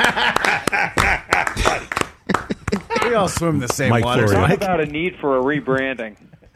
[SPEAKER 1] that
[SPEAKER 7] right? We all swim the same water.
[SPEAKER 9] Talk about a need for a rebranding.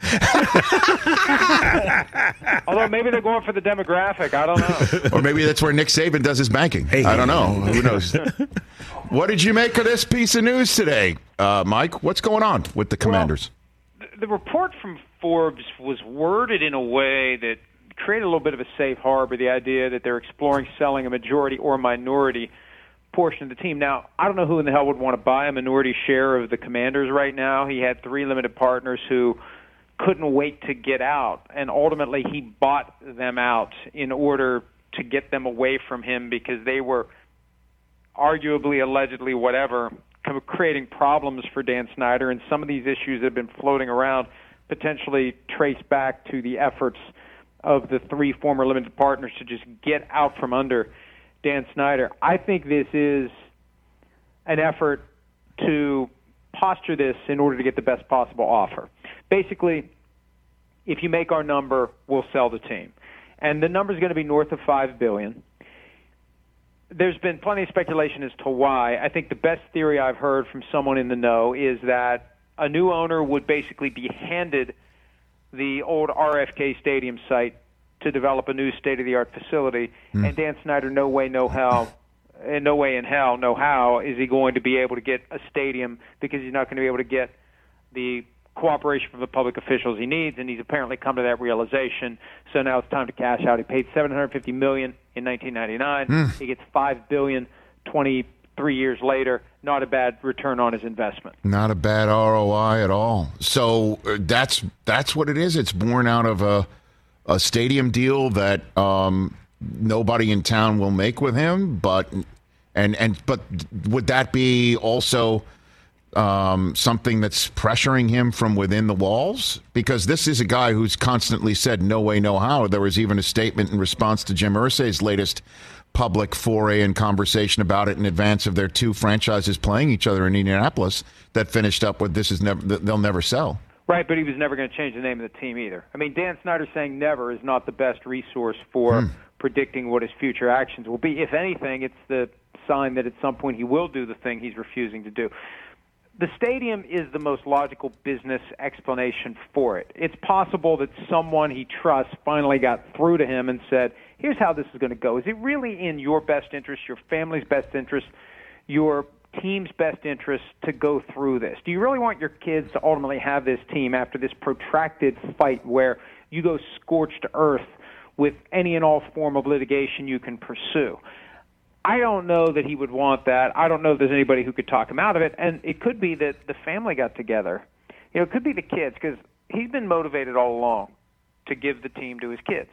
[SPEAKER 9] Although maybe they're going for the demographic. I don't know.
[SPEAKER 1] Or maybe that's where Nick Saban does his banking. I don't know. Who knows? What did you make of this piece of news today, Mike? What's going on with the Commanders?
[SPEAKER 9] Well, the report from Forbes was worded in a way that created a little bit of a safe harbor, the idea that they're exploring selling a majority or minority portion of the team. Now, I don't know who in the hell would want to buy a minority share of the Commanders right now. He had 3 limited partners who couldn't wait to get out, and ultimately he bought them out in order to get them away from him because they were arguably, allegedly, whatever, creating problems for Dan Snyder, and some of these issues that have been floating around potentially trace back to the efforts of the 3 former limited partners to just get out from under Dan Snyder. I think this is an effort to posture this in order to get the best possible offer. Basically, if you make our number, we'll sell the team. And the number is going to be north of $5 billion. There's been plenty of speculation as to why. I think the best theory I've heard from someone in the know is that a new owner would basically be handed the old RFK Stadium site to develop a new state-of-the-art facility, and Dan Snyder, no way in hell, no how, is he going to be able to get a stadium because he's not going to be able to get the cooperation from the public officials he needs, and he's apparently come to that realization. So now it's time to cash out. He paid $750 million in 1999. He gets $5 billion 23 years later. Not a bad return on his investment.
[SPEAKER 1] Not a bad ROI at all. So that's what it is. It's born out of a stadium deal that nobody in town will make with him. But would that be also something that's pressuring him from within the walls? Because this is a guy who's constantly said no way, no how. There was even a statement in response to Jim Irsay's latest public foray and conversation about it in advance of their 2 franchises playing each other in Indianapolis that finished up with they'll never sell.
[SPEAKER 9] Right, but he was never going to change the name of the team either. I mean, Dan Snyder saying never is not the best resource for predicting what his future actions will be. If anything, it's the sign that at some point he will do the thing he's refusing to do. The stadium is the most logical business explanation for it. It's possible that someone he trusts finally got through to him and said, here's how this is going to go. Is it really in your best interest, your family's best interest, your team's best interest to go through this? Do you really want your kids to ultimately have this team after this protracted fight where you go scorched earth with any and all form of litigation you can pursue? I don't know that he would want that. I don't know if there's anybody who could talk him out of it. And it could be that the family got together. You know, it could be the kids, because he's been motivated all along to give the team to his kids.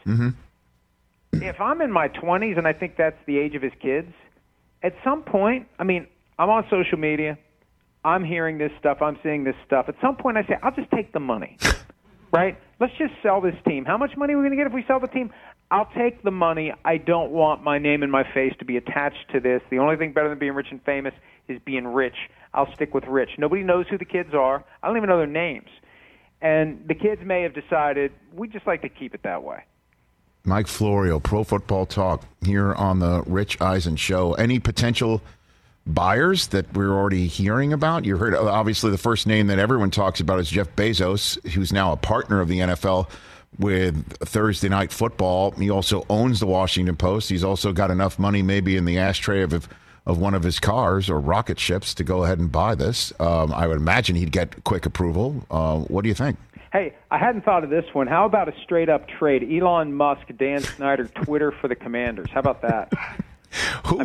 [SPEAKER 9] If I'm in my 20s, and I think that's the age of his kids, at some point, I mean, I'm on social media. I'm hearing this stuff. I'm seeing this stuff. At some point, I say, I'll just take the money, right? Let's just sell this team. How much money are we going to get if we sell the team? I'll take the money. I don't want my name and my face to be attached to this. The only thing better than being rich and famous is being rich. I'll stick with rich. Nobody knows who the kids are. I don't even know their names. And the kids may have decided, we'd just like to keep it that way.
[SPEAKER 1] Mike Florio, Pro Football Talk, here on the Rich Eisen Show. Any potential buyers that we're already hearing about? You heard, obviously, the first name that everyone talks about is Jeff Bezos, who's now a partner of the NFL with Thursday Night Football. He also owns the Washington Post. He's also got enough money maybe in the ashtray of one of his cars or rocket ships to go ahead and buy this. I would imagine he'd get quick approval. What do you think?
[SPEAKER 9] Hey, I hadn't thought of this one. How about a straight-up trade? Elon Musk, Dan Snyder, Twitter for the Commanders. How about that?
[SPEAKER 1] Who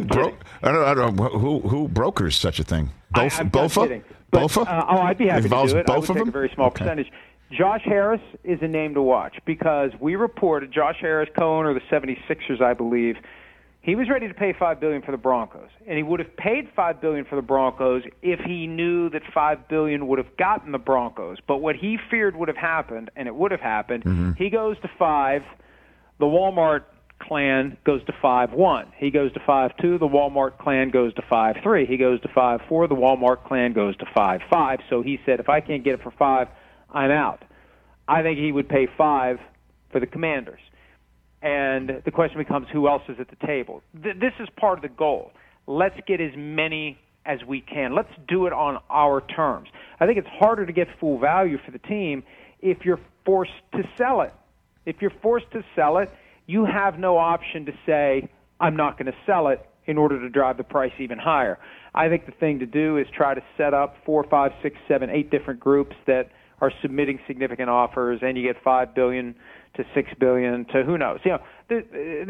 [SPEAKER 1] brokers such a thing?
[SPEAKER 9] I'm
[SPEAKER 1] Bofa?
[SPEAKER 9] But, I'd be happy to do it. I would take a very small percentage. Josh Harris is a name to watch because we reported Josh Harris, co-owner of the 76ers, I believe, he was ready to pay $5 billion for the Broncos, and he would have paid $5 billion for the Broncos if he knew that $5 billion would have gotten the Broncos. But what he feared would have happened, and it would have happened, he goes to 5, the Walmart clan goes to 5-1. He goes to 5-2, the Walmart clan goes to 5-3. He goes to 5-4, the Walmart clan goes to 5-5. So he said, if I can't get it for 5, I'm out. I think he would pay 5 for the Commanders. And the question becomes, who else is at the table? This is part of the goal. Let's get as many as we can. Let's do it on our terms. I think it's harder to get full value for the team if you're forced to sell it. If you're forced to sell it, you have no option to say, I'm not going to sell it in order to drive the price even higher. I think the thing to do is try to set up 4, 5, 6, 7, 8 different groups that are submitting significant offers, and you get $5 billion to $6 billion to who knows. You know, this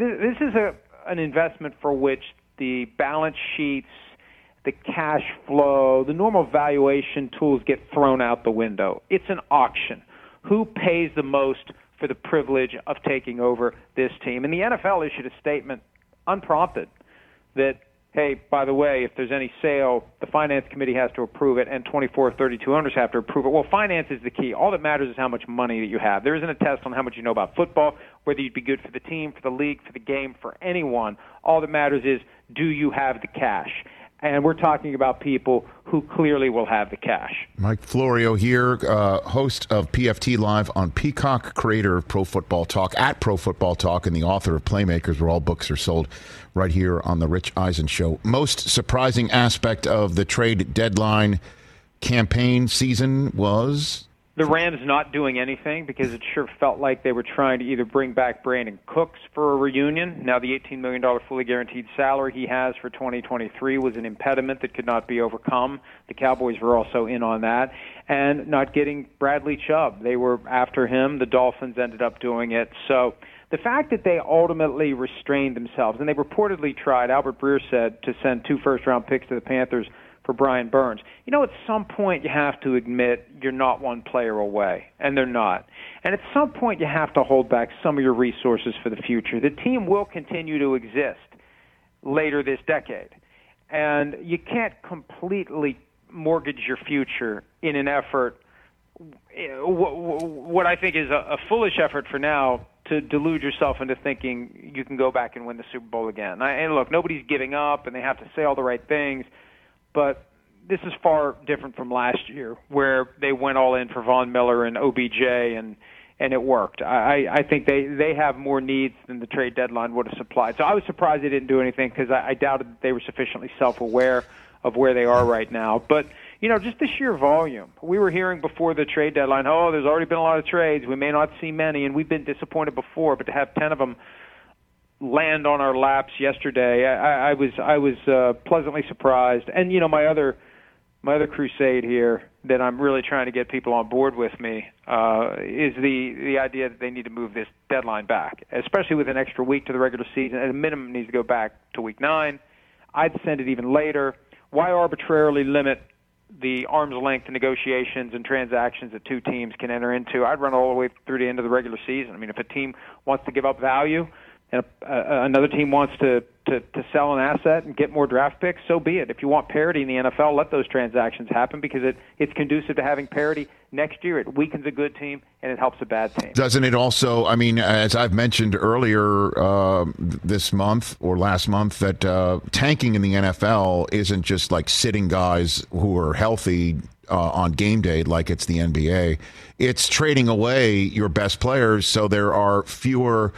[SPEAKER 9] is an investment for which the balance sheets, the cash flow, the normal valuation tools get thrown out the window. It's an auction. Who pays the most for the privilege of taking over this team? And the NFL issued a statement, unprompted, that, hey, by the way, if there's any sale, the finance committee has to approve it, and 24 or 32 owners have to approve it. Well, finance is the key. All that matters is how much money that you have. There isn't a test on how much you know about football, whether you'd be good for the team, for the league, for the game, for anyone. All that matters is, do you have the cash? And we're talking about people who clearly will have the cash.
[SPEAKER 1] Mike Florio here, host of PFT Live on Peacock, creator of Pro Football Talk, at Pro Football Talk, and the author of Playmakers, where all books are sold, right here on The Rich Eisen Show. Most surprising aspect of the trade deadline campaign season was
[SPEAKER 9] the Rams not doing anything, because it sure felt like they were trying to either bring back Brandon Cooks for a reunion. Now the $18 million fully guaranteed salary he has for 2023 was an impediment that could not be overcome. The Cowboys were also in on that. And not getting Bradley Chubb. They were after him. The Dolphins ended up doing it. So the fact that they ultimately restrained themselves, and they reportedly tried, Albert Breer said, to send 2 first-round picks to the Panthers for Brian Burns. You know, at some point you have to admit you're not one player away, and they're not. And at some point you have to hold back some of your resources for the future. The team will continue to exist later this decade, and you can't completely mortgage your future in an effort, what I think is a foolish effort for now, to delude yourself into thinking you can go back and win the Super Bowl again. And look, nobody's giving up, and they have to say all the right things, but this is far different from last year, where they went all in for Von Miller and OBJ, and it worked. I think they have more needs than the trade deadline would have supplied. So I was surprised they didn't do anything, because I doubted that they were sufficiently self-aware of where they are right now. But, you know, just the sheer volume. We were hearing before the trade deadline, there's already been a lot of trades. We may not see many, and we've been disappointed before, but to have 10 of them land on our laps yesterday, I was pleasantly surprised. And, you know, my other crusade here that I'm really trying to get people on board with me is the idea that they need to move this deadline back, especially with an extra week to the regular season. At a minimum, it needs to go back to week 9. I'd send it even later. Why arbitrarily limit the arm's length negotiations and transactions that 2 teams can enter into? I'd run all the way through the end of the regular season. I mean, if a team wants to give up value and another team wants to sell an asset and get more draft picks, so be it. If you want parity in the NFL, let those transactions happen, because it's conducive to having parity next year. It weakens a good team, and it helps a bad team.
[SPEAKER 1] Doesn't it also, I mean, as I've mentioned earlier this month or last month, that tanking in the NFL isn't just like sitting guys who are healthy on game day like it's the NBA. It's trading away your best players, so there are fewer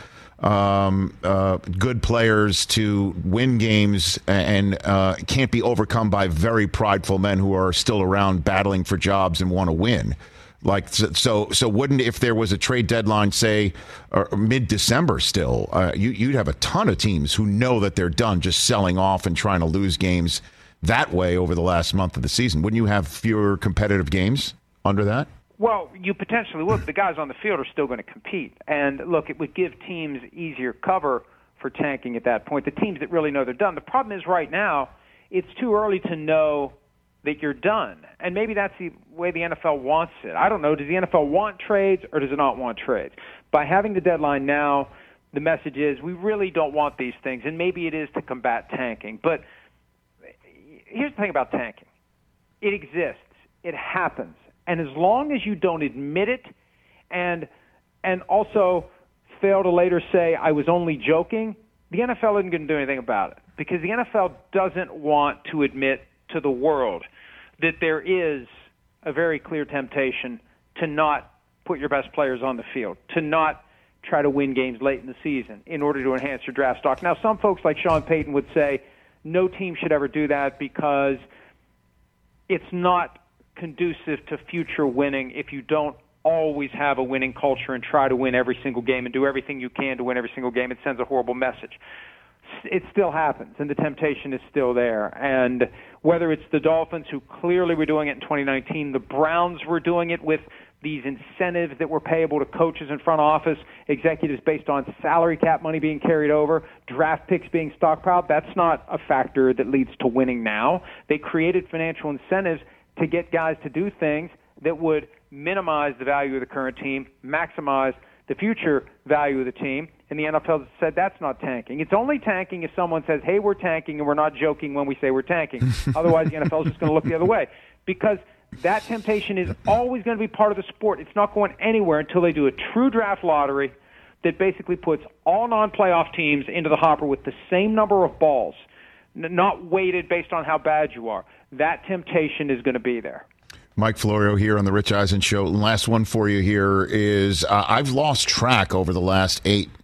[SPEAKER 1] good players to win games, and can't be overcome by very prideful men who are still around battling for jobs and want to win. Like, so wouldn't, if there was a trade deadline, say mid-December still, you'd have a ton of teams who know that they're done just selling off and trying to lose games that way over the last month of the season. Wouldn't you have fewer competitive games under that?
[SPEAKER 9] Well, you potentially would. The guys on the field are still going to compete. And, look, it would give teams easier cover for tanking at that point, the teams that really know they're done. The problem is right now it's too early to know that you're done. And maybe that's the way the NFL wants it. I don't know. Does the NFL want trades or does it not want trades? By having the deadline now, the message is we really don't want these things, and maybe it is to combat tanking. But here's the thing about tanking. It exists. It happens. And as long as you don't admit it and also fail to later say, I was only joking, the NFL isn't going to do anything about it because the NFL doesn't want to admit to the world that there is a very clear temptation to not put your best players on the field, to not try to win games late in the season in order to enhance your draft stock. Now, some folks like Sean Payton would say no team should ever do that because it's not conducive to future winning if you don't always have a winning culture and try to win every single game and do everything you can to win every single game. It sends a horrible message. It still happens, and the temptation is still there. And whether it's the Dolphins, who clearly were doing it in 2019, the Browns were doing it with these incentives that were payable to coaches and front office executives based on salary cap money being carried over, draft picks being stockpiled, that's not a factor that leads to winning now. They created financial incentives to get guys to do things that would minimize the value of the current team, maximize the future value of the team, and the NFL said that's not tanking. It's only tanking if someone says, hey, we're tanking, and we're not joking when we say we're tanking. Otherwise, the NFL is just going to look the other way because that temptation is always going to be part of the sport. It's not going anywhere until they do a true draft lottery that basically puts all non-playoff teams into the hopper with the same number of balls, not weighted based on how bad you are. That temptation is going to be there.
[SPEAKER 1] Mike Florio here on the Rich Eisen Show. And last one for you here is I've lost track over the last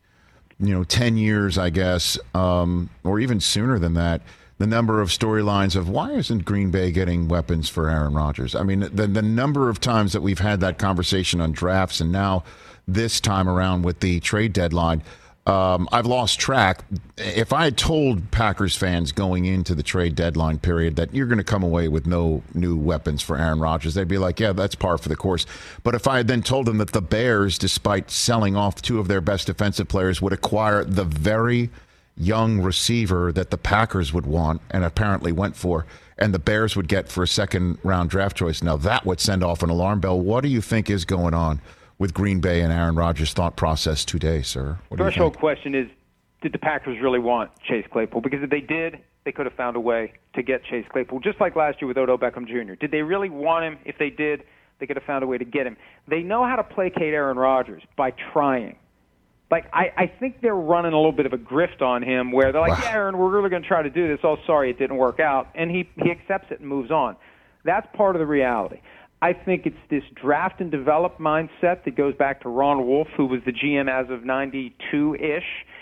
[SPEAKER 1] 10 years, I guess, or even sooner than that, the number of storylines of why isn't Green Bay getting weapons for Aaron Rodgers? I mean, the number of times that we've had that conversation on drafts and now this time around with the trade deadline, I've lost track. If I had told Packers fans going into the trade deadline period that you're going to come away with no new weapons for Aaron Rodgers, they'd be like, yeah, that's par for the course. But if I had then told them that the Bears, despite selling off two of their best defensive players, would acquire the very young receiver that the Packers would want and apparently went for, and the Bears would get for a second-round draft choice, now that would send off an alarm bell. What do you think is going on with Green Bay and Aaron Rodgers' thought process today, sir?
[SPEAKER 9] The threshold question is, did the Packers really want Chase Claypool? Because if they did, they could have found a way to get Chase Claypool, just like last year with Odell Beckham Jr. Did they really want him? If they did, they could have found a way to get him. They know how to placate Aaron Rodgers by trying. Like, I think they're running a little bit of a grift on him where they're like, yeah, Aaron, we're really going to try to do this. Oh, sorry, it didn't work out. And he accepts it and moves on. That's part of the reality. I think it's this draft and develop mindset that goes back to Ron Wolf, who was the GM as of 92-ish,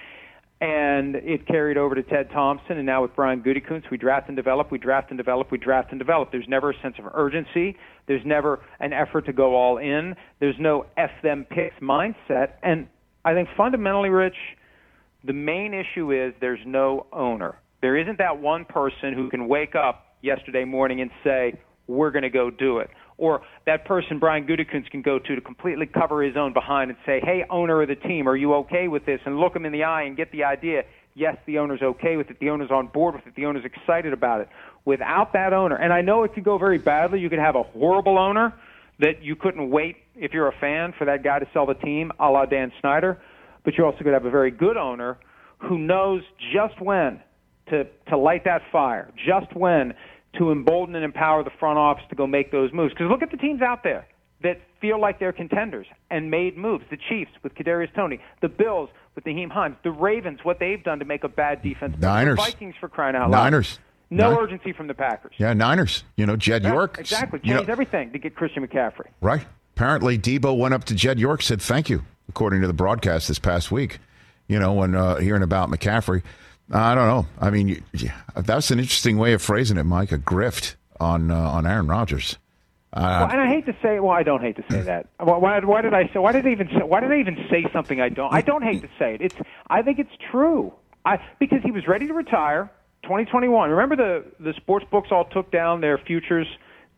[SPEAKER 9] and it carried over to Ted Thompson, and now with Brian Gutekunst, we draft and develop, we draft and develop, we draft and develop. There's never a sense of urgency. There's never an effort to go all in. There's no F them picks mindset. And I think fundamentally, Rich, the main issue is there's no owner. There isn't that one person who can wake up yesterday morning and say, we're going to go do it. Or that person Brian Gutekunst can go to completely cover his own behind and say, hey, owner of the team, are you okay with this? And look him in the eye and get the idea, yes, the owner's okay with it, the owner's on board with it, the owner's excited about it. Without that owner, and I know it could go very badly, you could have a horrible owner that you couldn't wait, if you're a fan, for that guy to sell the team, a la Dan Snyder, but you also could have a very good owner who knows just when to light that fire, just when to embolden and empower the front office to go make those moves. Because look at the teams out there that feel like they're contenders and made moves. The Chiefs with Kadarius Toney, the Bills with Nyheim Hines, the Ravens, what they've done to make a bad defense.
[SPEAKER 1] Niners.
[SPEAKER 9] The Vikings, for crying out loud.
[SPEAKER 1] Niners.
[SPEAKER 9] No urgency from the Packers.
[SPEAKER 1] Yeah, Niners. Jed York.
[SPEAKER 9] Exactly. Changed everything to get Christian McCaffrey.
[SPEAKER 1] Right. Apparently, Debo went up to Jed York, said thank you, according to the broadcast this past week, when hearing about McCaffrey. I don't know. I mean, that's an interesting way of phrasing it, Mike, a grift on Aaron Rodgers.
[SPEAKER 9] And I hate to say, I don't hate to say that. Why did I even say something I don't? I don't hate to say it. I think it's true. Because he was ready to retire 2021. Remember the sports books all took down their futures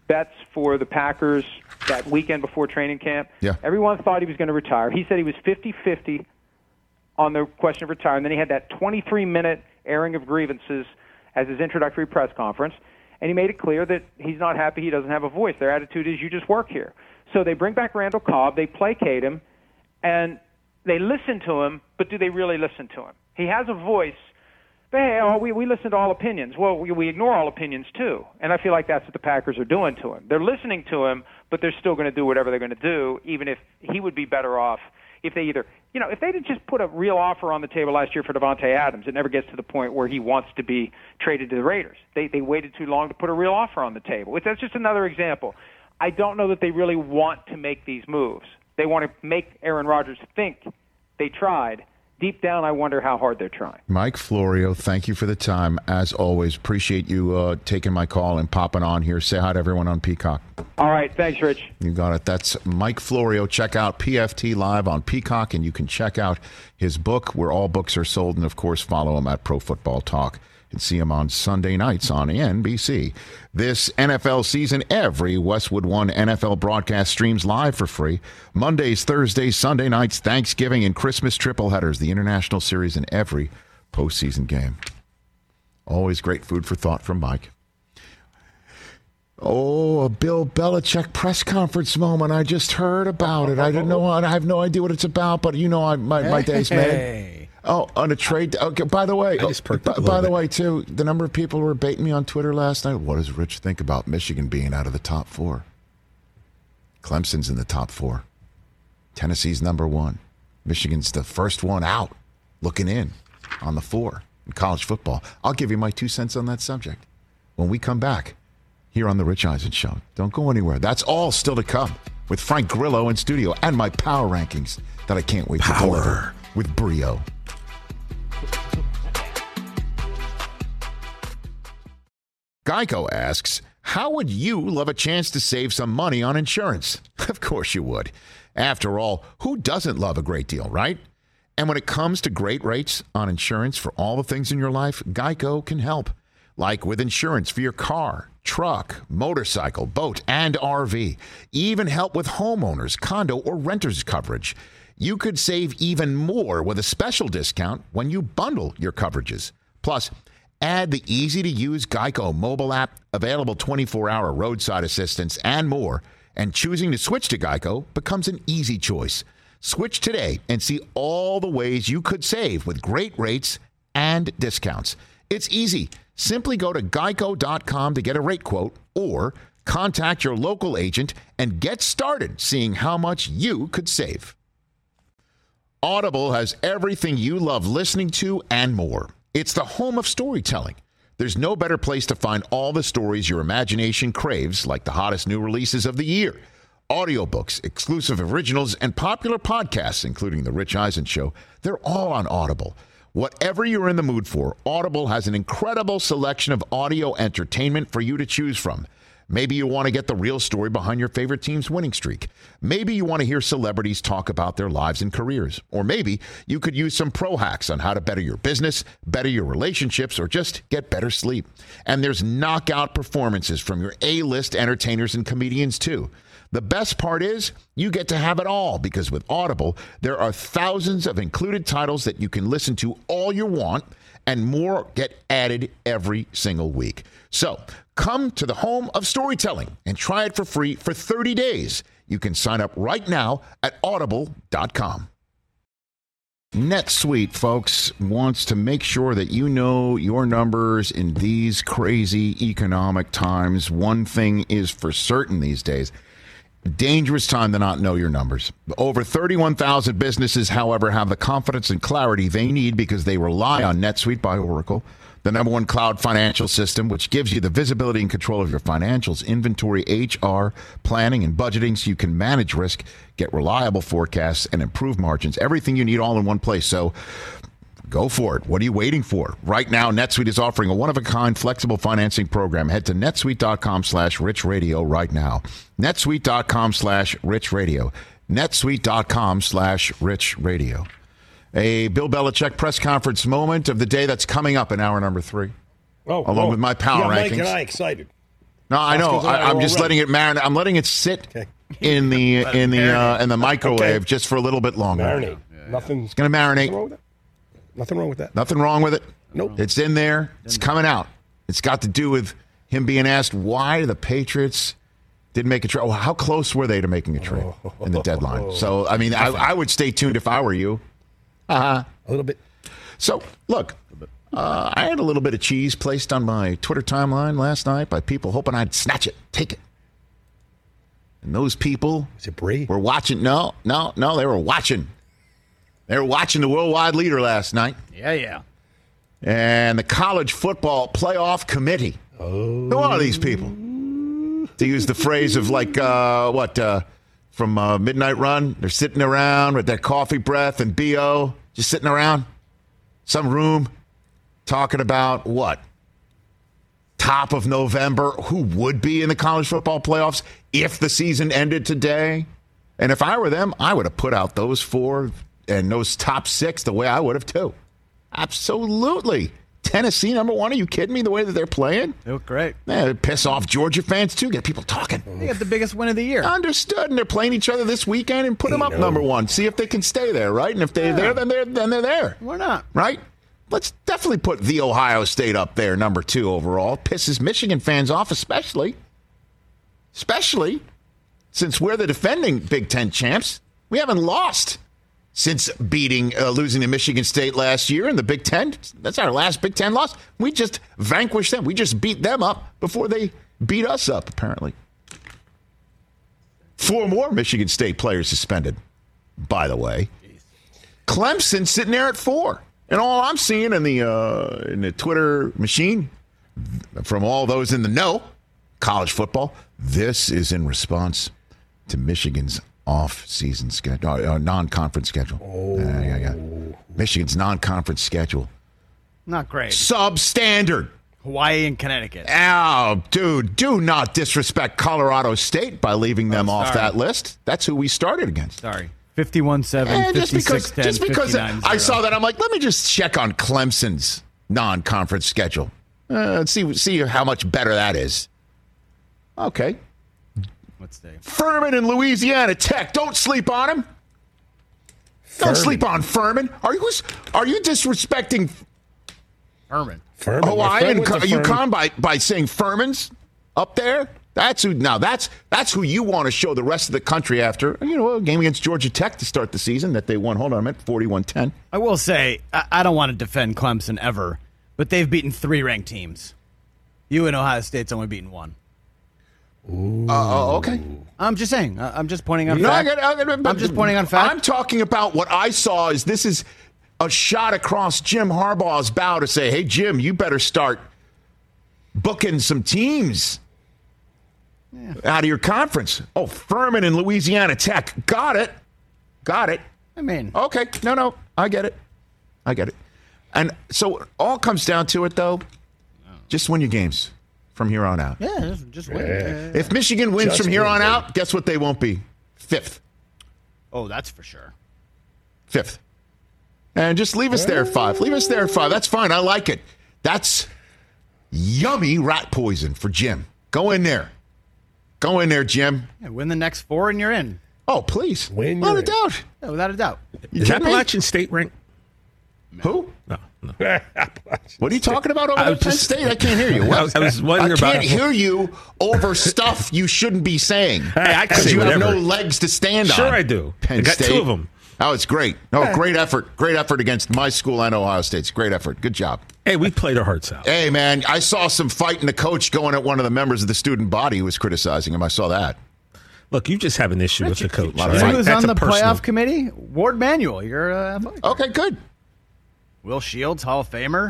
[SPEAKER 9] bets for the Packers that weekend before training camp.
[SPEAKER 1] Yeah.
[SPEAKER 9] Everyone thought he was going to retire. He said he was 50-50 on the question of retiring. Then he had that 23-minute airing of grievances as his introductory press conference, and he made it clear that he's not happy he doesn't have a voice. Their attitude is, you just work here. So they bring back Randall Cobb, they placate him, and they listen to him, but do they really listen to him? He has a voice. But, hey, we listen to all opinions. Well, we ignore all opinions, too. And I feel like that's what the Packers are doing to him. They're listening to him, but they're still going to do whatever they're going to do, even if he would be better off if they either, if they did just put a real offer on the table last year for Davante Adams. It never gets to the point where he wants to be traded to the Raiders. They waited too long to put a real offer on the table. That's just another example. I don't know that they really want to make these moves. They want to make Aaron Rodgers think they tried. Deep down, I wonder how hard they're trying.
[SPEAKER 1] Mike Florio, thank you for the time. As always, appreciate you taking my call and popping on here. Say hi to everyone on Peacock.
[SPEAKER 9] All right. Thanks, Rich.
[SPEAKER 1] You got it. That's Mike Florio. Check out PFT Live on Peacock, and you can check out his book, where all books are sold. And, of course, follow him at Pro Football Talk. And see him on Sunday nights on NBC. This NFL season, every Westwood One NFL broadcast streams live for free. Mondays, Thursdays, Sunday nights, Thanksgiving, and Christmas triple headers, the international series, and every postseason game. Always great food for thought from Mike. Oh, a Bill Belichick press conference moment. I just heard about it. I didn't know. I have no idea what it's about, but my day's made. Oh, on a trade. Okay. By the way, too, the number of people who were baiting me on Twitter last night. What does Rich think about Michigan being out of the top 4? Clemson's in the top 4. Tennessee's number 1. Michigan's the first one out, looking in on the 4 in college football. I'll give you my 2 cents on that subject when we come back here on the Rich Eisen Show. Don't go anywhere. That's all still to come with Frank Grillo in studio and my power rankings that I can't wait to deliver with brio. Geico asks, how would you love a chance to save some money on insurance? Of course you would. After all, who doesn't love a great deal, right? And when it comes to great rates on insurance for all the things in your life, Geico can help. Like with insurance for your car, truck, motorcycle, boat, and RV. Even help with homeowners, condo, or renters coverage. You could save even more with a special discount when you bundle your coverages. Plus, add the easy-to-use Geico mobile app, available 24-hour roadside assistance, and more. And choosing to switch to Geico becomes an easy choice. Switch today and see all the ways you could save with great rates and discounts. It's easy. Simply go to geico.com to get a rate quote or contact your local agent and get started seeing how much you could save. Audible has everything you love listening to and more. It's the home of storytelling. There's no better place to find all the stories your imagination craves, like the hottest new releases of the year. Audiobooks, exclusive originals, and popular podcasts, including The Rich Eisen Show, they're all on Audible. Whatever you're in the mood for, Audible has an incredible selection of audio entertainment for you to choose from. Maybe you want to get the real story behind your favorite team's winning streak. Maybe you want to hear celebrities talk about their lives and careers. Or maybe you could use some pro hacks on how to better your business, better your relationships, or just get better sleep. And there's knockout performances from your A-list entertainers and comedians, too. The best part is you get to have it all, because with Audible, there are thousands of included titles that you can listen to all you want, and more get added every single week. So come to the home of storytelling and try it for free for 30 days. You can sign up right now at audible.com. NetSuite, folks, wants to make sure that you know your numbers in these crazy economic times. One thing is for certain these days. Dangerous time to not know your numbers. Over 31,000 businesses, however, have the confidence and clarity they need because they rely on NetSuite by Oracle, the number one cloud financial system, which gives you the visibility and control of your financials, inventory, HR, planning, and budgeting so you can manage risk, get reliable forecasts, and improve margins. Everything you need all in one place. So go for it. What are you waiting for? Right now, NetSuite is offering a one-of-a-kind flexible financing program. Head to netsuite.com/richradio right now. netsuite.com/richradio. netsuite.com/richradio. A Bill Belichick press conference moment of the day that's coming up in hour number 3. Along with my power rankings.
[SPEAKER 8] Mike and I excited.
[SPEAKER 1] No, I know. I'm just letting it marinate. I'm letting it sit in the microwave just for a little bit longer.
[SPEAKER 8] Marinate. Nothing's
[SPEAKER 1] going to marinate.
[SPEAKER 8] Nothing wrong with that.
[SPEAKER 1] Nothing wrong with it.
[SPEAKER 8] Nope.
[SPEAKER 1] It's in there. It's coming out. It's got to do with him being asked why the Patriots didn't make a trade. How close were they to making a trade in the deadline? So, I mean, I would stay tuned if I were you.
[SPEAKER 8] A little bit.
[SPEAKER 1] So, look, I had a little bit of cheese placed on my Twitter timeline last night by people hoping I'd snatch it, take it. And those people were watching. No, they were watching. They were watching the worldwide leader last night.
[SPEAKER 7] Yeah.
[SPEAKER 1] And the College Football Playoff Committee. Oh. Who are these people? To use the phrase of from Midnight Run, they're sitting around with their coffee breath and BO, just sitting around some room talking about what? Top of November, who would be in the college football playoffs if the season ended today? And if I were them, I would have put out those 4 and those top 6 the way I would have too. Absolutely. Tennessee, number 1. Are you kidding me? The way that they're playing?
[SPEAKER 7] They look great.
[SPEAKER 1] Yeah, piss off Georgia fans too. Get people talking.
[SPEAKER 7] They got the biggest win of the year.
[SPEAKER 1] Understood. And they're playing each other this weekend and put them up number 1. See if they can stay there, right? And if they're there, then they're there.
[SPEAKER 7] Why not?
[SPEAKER 1] Right? Let's definitely put the Ohio State up there, number 2 overall. Pisses Michigan fans off, especially since we're the defending Big Ten champs. We haven't lost since losing to Michigan State last year in the Big Ten. That's our last Big Ten loss. We just vanquished them. We just beat them up before they beat us up, apparently. 4 more Michigan State players suspended, by the way. Clemson sitting there at 4. And all I'm seeing in the Twitter machine from all those in the know, college football, this is in response to Michigan's off-season schedule, non-conference schedule. Yeah. Michigan's non-conference schedule.
[SPEAKER 7] Not great.
[SPEAKER 1] Substandard.
[SPEAKER 7] Hawaii and Connecticut.
[SPEAKER 1] Oh, dude, do not disrespect Colorado State by leaving them off that list. That's who we started against.
[SPEAKER 7] Sorry. 51-7, 56-10,
[SPEAKER 1] just because I saw that, I'm like, let me just check on Clemson's non-conference schedule. See how much better that is. Okay.
[SPEAKER 7] Let's see.
[SPEAKER 1] Furman and Louisiana Tech. Don't sleep on him. Don't sleep on Furman. Are you disrespecting
[SPEAKER 7] Furman?
[SPEAKER 1] Hawaii and UConn by saying Furman's up there? That's who. Now that's who you want to show the rest of the country after. A game against Georgia Tech to start the season that they won. Hold on a minute, 41-10.
[SPEAKER 7] I will say I don't want to defend Clemson ever, but they've beaten 3 ranked teams. You and Ohio State's only beaten 1.
[SPEAKER 1] Okay.
[SPEAKER 7] I'm just saying. I'm just pointing on fact. I'm just pointing on fact.
[SPEAKER 1] I'm talking about what I saw. This is a shot across Jim Harbaugh's bow to say, hey, Jim, you better start booking some teams out of your conference. Oh, Furman and Louisiana Tech. Got it.
[SPEAKER 7] I mean.
[SPEAKER 1] Okay. No. I get it. And so it all comes down to it, though. Just win your games from here on out.
[SPEAKER 7] Yeah, just win.
[SPEAKER 1] If Michigan wins from here on out, guess what they won't be? 5th.
[SPEAKER 7] Oh, that's for sure.
[SPEAKER 1] 5th. And just leave us there at 5. Leave us there at 5. That's fine. I like it. That's yummy rat poison for Jim. Go in there. Jim.
[SPEAKER 7] Yeah, win the next 4 and you're in.
[SPEAKER 1] Oh, please. Without a doubt.
[SPEAKER 7] Yeah, without a doubt.
[SPEAKER 5] Is Appalachian State ranked?
[SPEAKER 1] Who?
[SPEAKER 5] No.
[SPEAKER 1] What are you talking about over at Penn State? I can't hear you.
[SPEAKER 5] I was wondering
[SPEAKER 1] I can't hear you over stuff you shouldn't be saying.
[SPEAKER 5] Hey, I can say
[SPEAKER 1] you
[SPEAKER 5] whatever.
[SPEAKER 1] have no legs to stand on.
[SPEAKER 5] Sure I do.
[SPEAKER 1] Penn
[SPEAKER 5] I got
[SPEAKER 1] State.
[SPEAKER 5] 2 of them.
[SPEAKER 1] Oh, it's great. No, great effort. Great effort against my school and Ohio State's. Great effort. Good job.
[SPEAKER 5] Hey, we played our hearts out.
[SPEAKER 1] Hey, man, I saw some fight in the coach going at one of the members of the student body who was criticizing him. I saw that.
[SPEAKER 5] Look, you just have an issue with the coach.
[SPEAKER 7] Who was on the playoff committee? Ward Manuel. You're
[SPEAKER 1] okay, good.
[SPEAKER 7] Will Shields, Hall of Famer.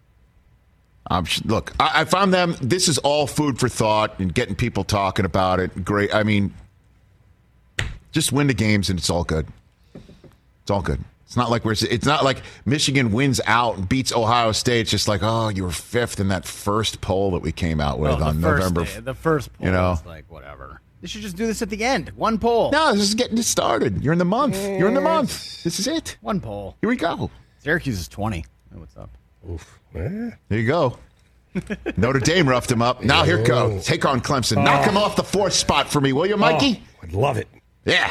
[SPEAKER 1] Look, I found them. This is all food for thought and getting people talking about it. Great. I mean, just win the games and it's all good. It's all good. It's not like Michigan wins out and beats Ohio State. It's just like, oh, you were 5th in that first poll that we came out with on November.
[SPEAKER 7] The first poll was like, whatever. They should just do this at the end. 1 poll.
[SPEAKER 1] No, this is getting it started. You're in the month. This is it.
[SPEAKER 7] 1 poll.
[SPEAKER 1] Here we go.
[SPEAKER 7] Syracuse is 20. Oh, what's up?
[SPEAKER 8] Oof.
[SPEAKER 1] There you go. Notre Dame roughed him up. Now here goes. Take on Clemson. Knock him off the 4th spot for me, will you, Mikey?
[SPEAKER 8] I'd love it.
[SPEAKER 1] Yeah.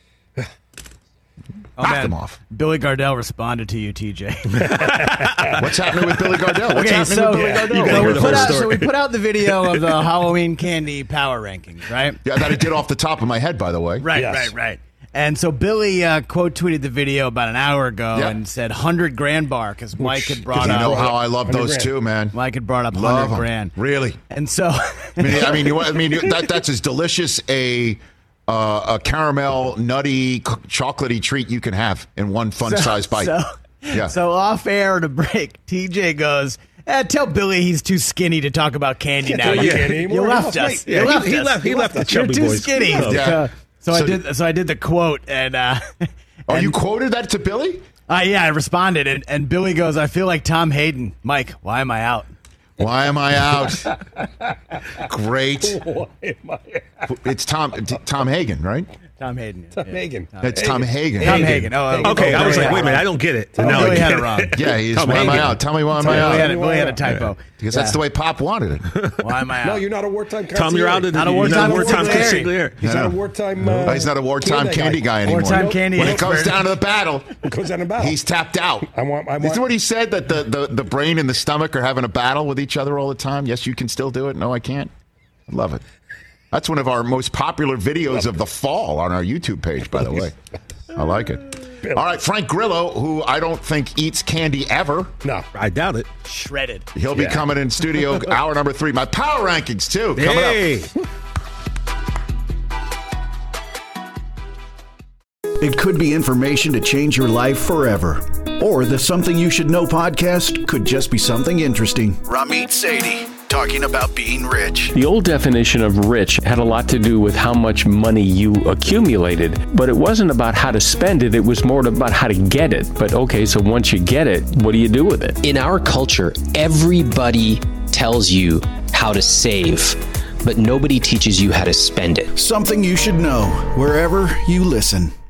[SPEAKER 1] Knock him off.
[SPEAKER 7] Billy Gardell responded to you, TJ.
[SPEAKER 1] What's happening with Billy Gardell? What's happening with Billy Gardell?
[SPEAKER 7] So we put out the video of the Halloween candy power rankings, right?
[SPEAKER 1] Yeah, that I did off the top of my head, by the way.
[SPEAKER 7] Right. And so Billy quote tweeted the video about an hour ago and said 100 grand bar because Mike had brought up.
[SPEAKER 1] You know how I love those too, man.
[SPEAKER 7] Mike had brought up 100 grand.
[SPEAKER 1] Really?
[SPEAKER 7] And so,
[SPEAKER 1] that's as delicious a caramel, nutty, chocolatey treat you can have in one fun-sized bite. So off air to break, TJ goes, tell Billy he's too skinny to talk about candy now. You left us.
[SPEAKER 5] He left the chubby boys.
[SPEAKER 7] You're too skinny. So I did the quote, and
[SPEAKER 1] you quoted that to Billy?
[SPEAKER 7] I responded, and Billy goes, I feel like Tom Hayden. Mike, why am I out?
[SPEAKER 1] Why am I out? Great.
[SPEAKER 8] Why am I out?
[SPEAKER 1] It's Tom Hagen, right?
[SPEAKER 7] Tom Hayden.
[SPEAKER 8] Hagen.
[SPEAKER 1] It's Tom Hagen.
[SPEAKER 7] Tom Hagen.
[SPEAKER 5] Okay, I was like, wait a minute, I don't get it.
[SPEAKER 7] No, Billy had it wrong.
[SPEAKER 1] Yeah, he's why am I out? Tell me why am I out?
[SPEAKER 7] Billy had a typo.
[SPEAKER 1] Because that's the way Pop wanted it.
[SPEAKER 7] Why am I out?
[SPEAKER 8] No, you're not a wartime consigliere.
[SPEAKER 5] Tom, you're out.
[SPEAKER 7] Not a wartime
[SPEAKER 5] consigliere.
[SPEAKER 8] He's not a wartime
[SPEAKER 1] he's not a wartime candy guy anymore.
[SPEAKER 7] Wartime candy
[SPEAKER 1] when it comes down to the battle, he's tapped out.
[SPEAKER 8] I want.
[SPEAKER 1] Isn't what he said, that the brain and the stomach are having a battle with each other all the time? Yes, you can still do it. No, I can't. I love it. That's one of our most popular videos of the fall on our YouTube page, by the way. I like it. All right, Frank Grillo, who I don't think eats candy ever.
[SPEAKER 8] No,
[SPEAKER 5] I doubt it.
[SPEAKER 7] Shredded.
[SPEAKER 1] He'll be coming in studio hour number 3. My power rankings, too, coming up.
[SPEAKER 10] It could be information to change your life forever. Or the Something You Should Know podcast could just be something interesting. Ramit Sethi, talking about being rich.
[SPEAKER 11] The old definition of rich had a lot to do with how much money you accumulated, but it wasn't about how to spend it, it was more about how to get it. But okay, so once you get it, what do you do with it?
[SPEAKER 12] In our culture, everybody tells you how to save, but nobody teaches you how to spend it.
[SPEAKER 10] Something You Should Know, wherever you listen.